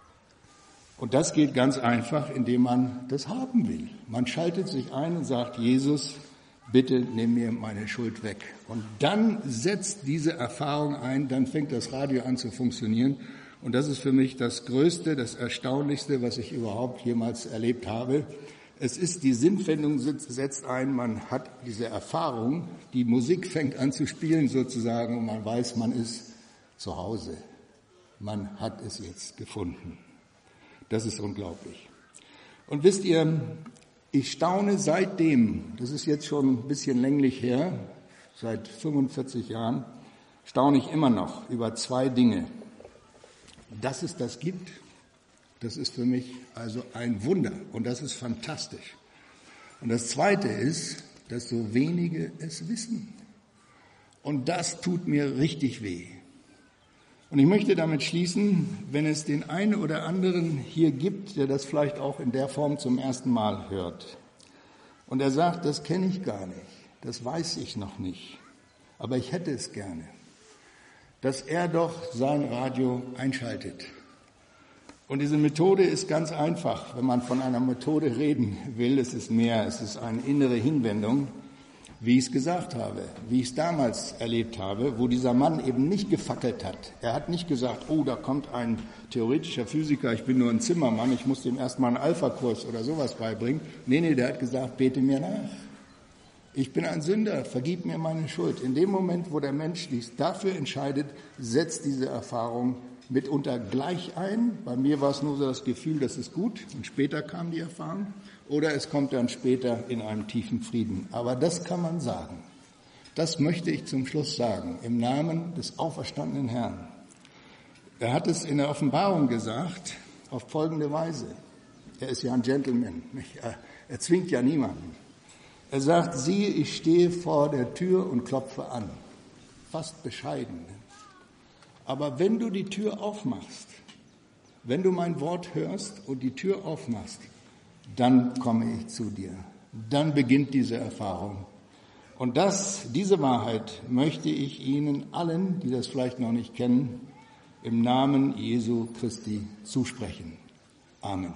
Und das geht ganz einfach, indem man das haben will. Man schaltet sich ein und sagt, Jesus, bitte nimm mir meine Schuld weg. Und dann setzt diese Erfahrung ein, dann fängt das Radio an zu funktionieren. Und das ist für mich das Größte, das Erstaunlichste, was ich überhaupt jemals erlebt habe. Es ist die Sinnfindung setzt ein, man hat diese Erfahrung, die Musik fängt an zu spielen sozusagen und man weiß, man ist zu Hause. Man hat es jetzt gefunden. Das ist unglaublich. Und wisst ihr, ich staune seitdem, das ist jetzt schon ein bisschen länglich her, seit 45 Jahren, staune ich immer noch über zwei Dinge. Dass es das gibt, das ist für mich also ein Wunder und das ist fantastisch. Und das Zweite ist, dass so wenige es wissen. Und das tut mir richtig weh. Und ich möchte damit schließen, wenn es den einen oder anderen hier gibt, der das vielleicht auch in der Form zum ersten Mal hört. Und er sagt, das kenne ich gar nicht, das weiß ich noch nicht, aber ich hätte es gerne, dass er doch sein Radio einschaltet. Und diese Methode ist ganz einfach, wenn man von einer Methode reden will. Es ist mehr, es ist eine innere Hinwendung, wie ich es gesagt habe, wie ich es damals erlebt habe, wo dieser Mann eben nicht gefackelt hat. Er hat nicht gesagt, oh, da kommt ein theoretischer Physiker, ich bin nur ein Zimmermann, ich muss dem erstmal einen Alpha-Kurs oder sowas beibringen. Nee, der hat gesagt, bete mir nach. Ich bin ein Sünder, vergib mir meine Schuld. In dem Moment, wo der Mensch sich dafür entscheidet, setzt diese Erfahrung mitunter gleich ein. Bei mir war es nur so das Gefühl, das ist gut, und später kam die Erfahrung. Oder es kommt dann später in einem tiefen Frieden. Aber das kann man sagen. Das möchte ich zum Schluss sagen, im Namen des auferstandenen Herrn. Er hat es in der Offenbarung gesagt, auf folgende Weise. Er ist ja ein Gentleman, er zwingt ja niemanden. Er sagt, siehe, ich stehe vor der Tür und klopfe an. Fast bescheiden. Aber wenn du die Tür aufmachst, wenn du mein Wort hörst und die Tür aufmachst, dann komme ich zu dir. Dann beginnt diese Erfahrung. Und diese Wahrheit möchte ich Ihnen allen, die das vielleicht noch nicht kennen, im Namen Jesu Christi zusprechen. Amen.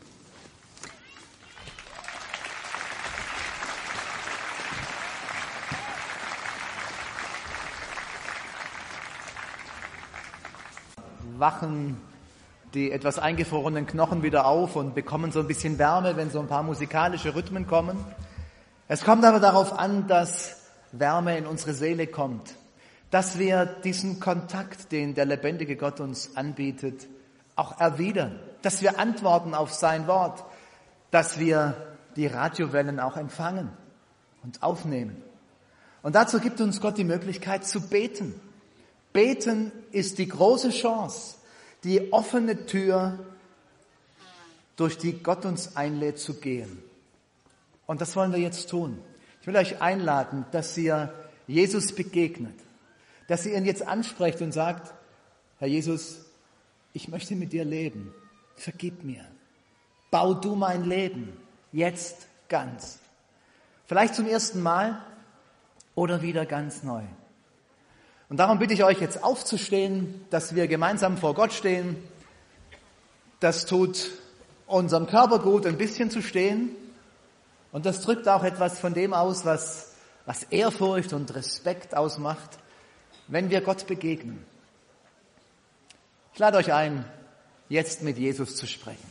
Wachen die etwas eingefrorenen Knochen wieder auf und bekommen so ein bisschen Wärme, wenn so ein paar musikalische Rhythmen kommen. Es kommt aber darauf an, dass Wärme in unsere Seele kommt, dass wir diesen Kontakt, den der lebendige Gott uns anbietet, auch erwidern, dass wir antworten auf sein Wort, dass wir die Radiowellen auch empfangen und aufnehmen. Und dazu gibt uns Gott die Möglichkeit zu beten. Beten ist die große Chance, die offene Tür, durch die Gott uns einlädt zu gehen. Und das wollen wir jetzt tun. Ich will euch einladen, dass ihr Jesus begegnet, dass ihr ihn jetzt ansprecht und sagt, Herr Jesus, ich möchte mit dir leben, vergib mir, bau du mein Leben jetzt ganz. Vielleicht zum ersten Mal oder wieder ganz neu. Und darum bitte ich euch jetzt aufzustehen, dass wir gemeinsam vor Gott stehen. Das tut unserem Körper gut, ein bisschen zu stehen. Und das drückt auch etwas von dem aus, was Ehrfurcht und Respekt ausmacht, wenn wir Gott begegnen. Ich lade euch ein, jetzt mit Jesus zu sprechen.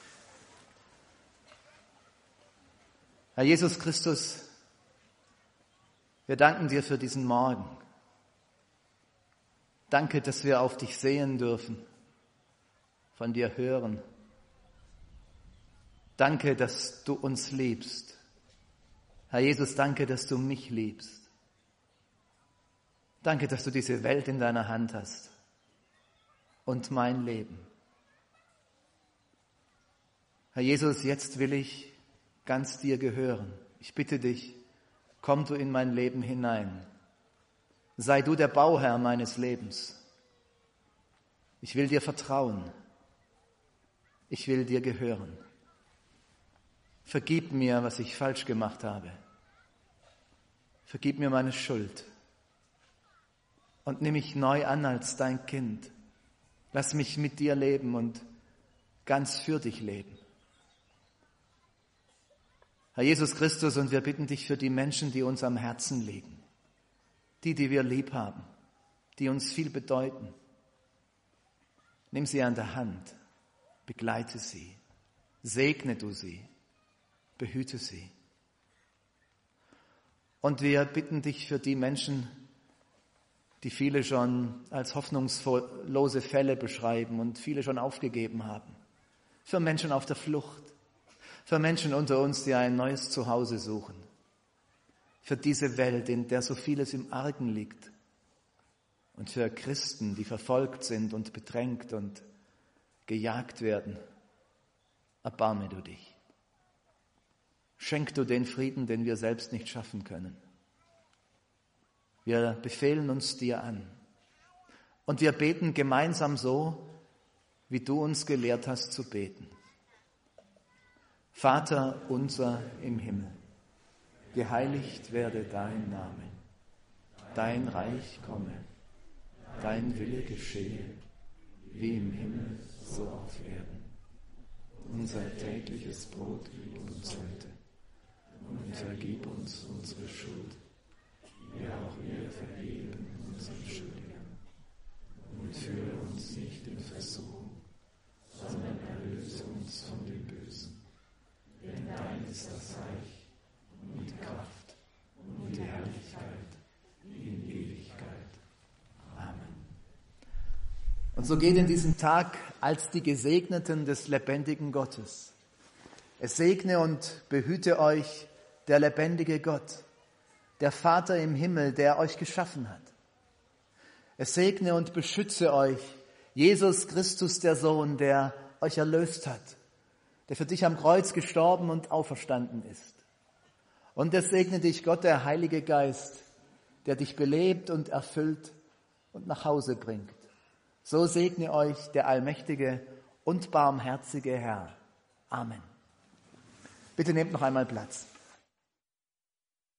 Herr Jesus Christus, wir danken dir für diesen Morgen. Danke, dass wir auf dich sehen dürfen, von dir hören. Danke, dass du uns liebst. Herr Jesus, danke, dass du mich liebst. Danke, dass du diese Welt in deiner Hand hast und mein Leben. Herr Jesus, jetzt will ich ganz dir gehören. Ich bitte dich, komm du in mein Leben hinein. Sei du der Bauherr meines Lebens. Ich will dir vertrauen. Ich will dir gehören. Vergib mir, was ich falsch gemacht habe. Vergib mir meine Schuld. Und nimm mich neu an als dein Kind. Lass mich mit dir leben und ganz für dich leben. Herr Jesus Christus, und wir bitten dich für die Menschen, die uns am Herzen liegen. Die wir lieb haben, die uns viel bedeuten. Nimm sie an der Hand, begleite sie, segne du sie, behüte sie. Und wir bitten dich für die Menschen, die viele schon als hoffnungslose Fälle beschreiben und viele schon aufgegeben haben. Für Menschen auf der Flucht, für Menschen unter uns, die ein neues Zuhause suchen. für diese Welt, in der so vieles im Argen liegt. Und für Christen, die verfolgt sind und bedrängt und gejagt werden. Erbarme du dich. Schenk du den Frieden, den wir selbst nicht schaffen können. Wir befehlen uns dir an. Und wir beten gemeinsam so, wie du uns gelehrt hast zu beten. Vater unser im Himmel, geheiligt werde dein Name. Dein Reich komme, dein Wille geschehe, wie im Himmel, so auf Erden. Unser tägliches Brot gib uns heute und vergib uns unsere Schuld, wie auch wir vergeben unseren Schuldigern. Und führe uns nicht in Versuchung, sondern erlöse uns von dem Bösen. Denn dein ist das Reich und die Kraft und die Herrlichkeit in Ewigkeit. Amen. Und so geht in diesen Tag als die Gesegneten des lebendigen Gottes. Es segne und behüte euch der lebendige Gott, der Vater im Himmel, der euch geschaffen hat. Es segne und beschütze euch Jesus Christus, der Sohn, der euch erlöst hat, der für dich am Kreuz gestorben und auferstanden ist. Und es segne dich Gott, der Heilige Geist, der dich belebt und erfüllt und nach Hause bringt. So segne euch der allmächtige und barmherzige Herr. Amen. Bitte nehmt noch einmal Platz.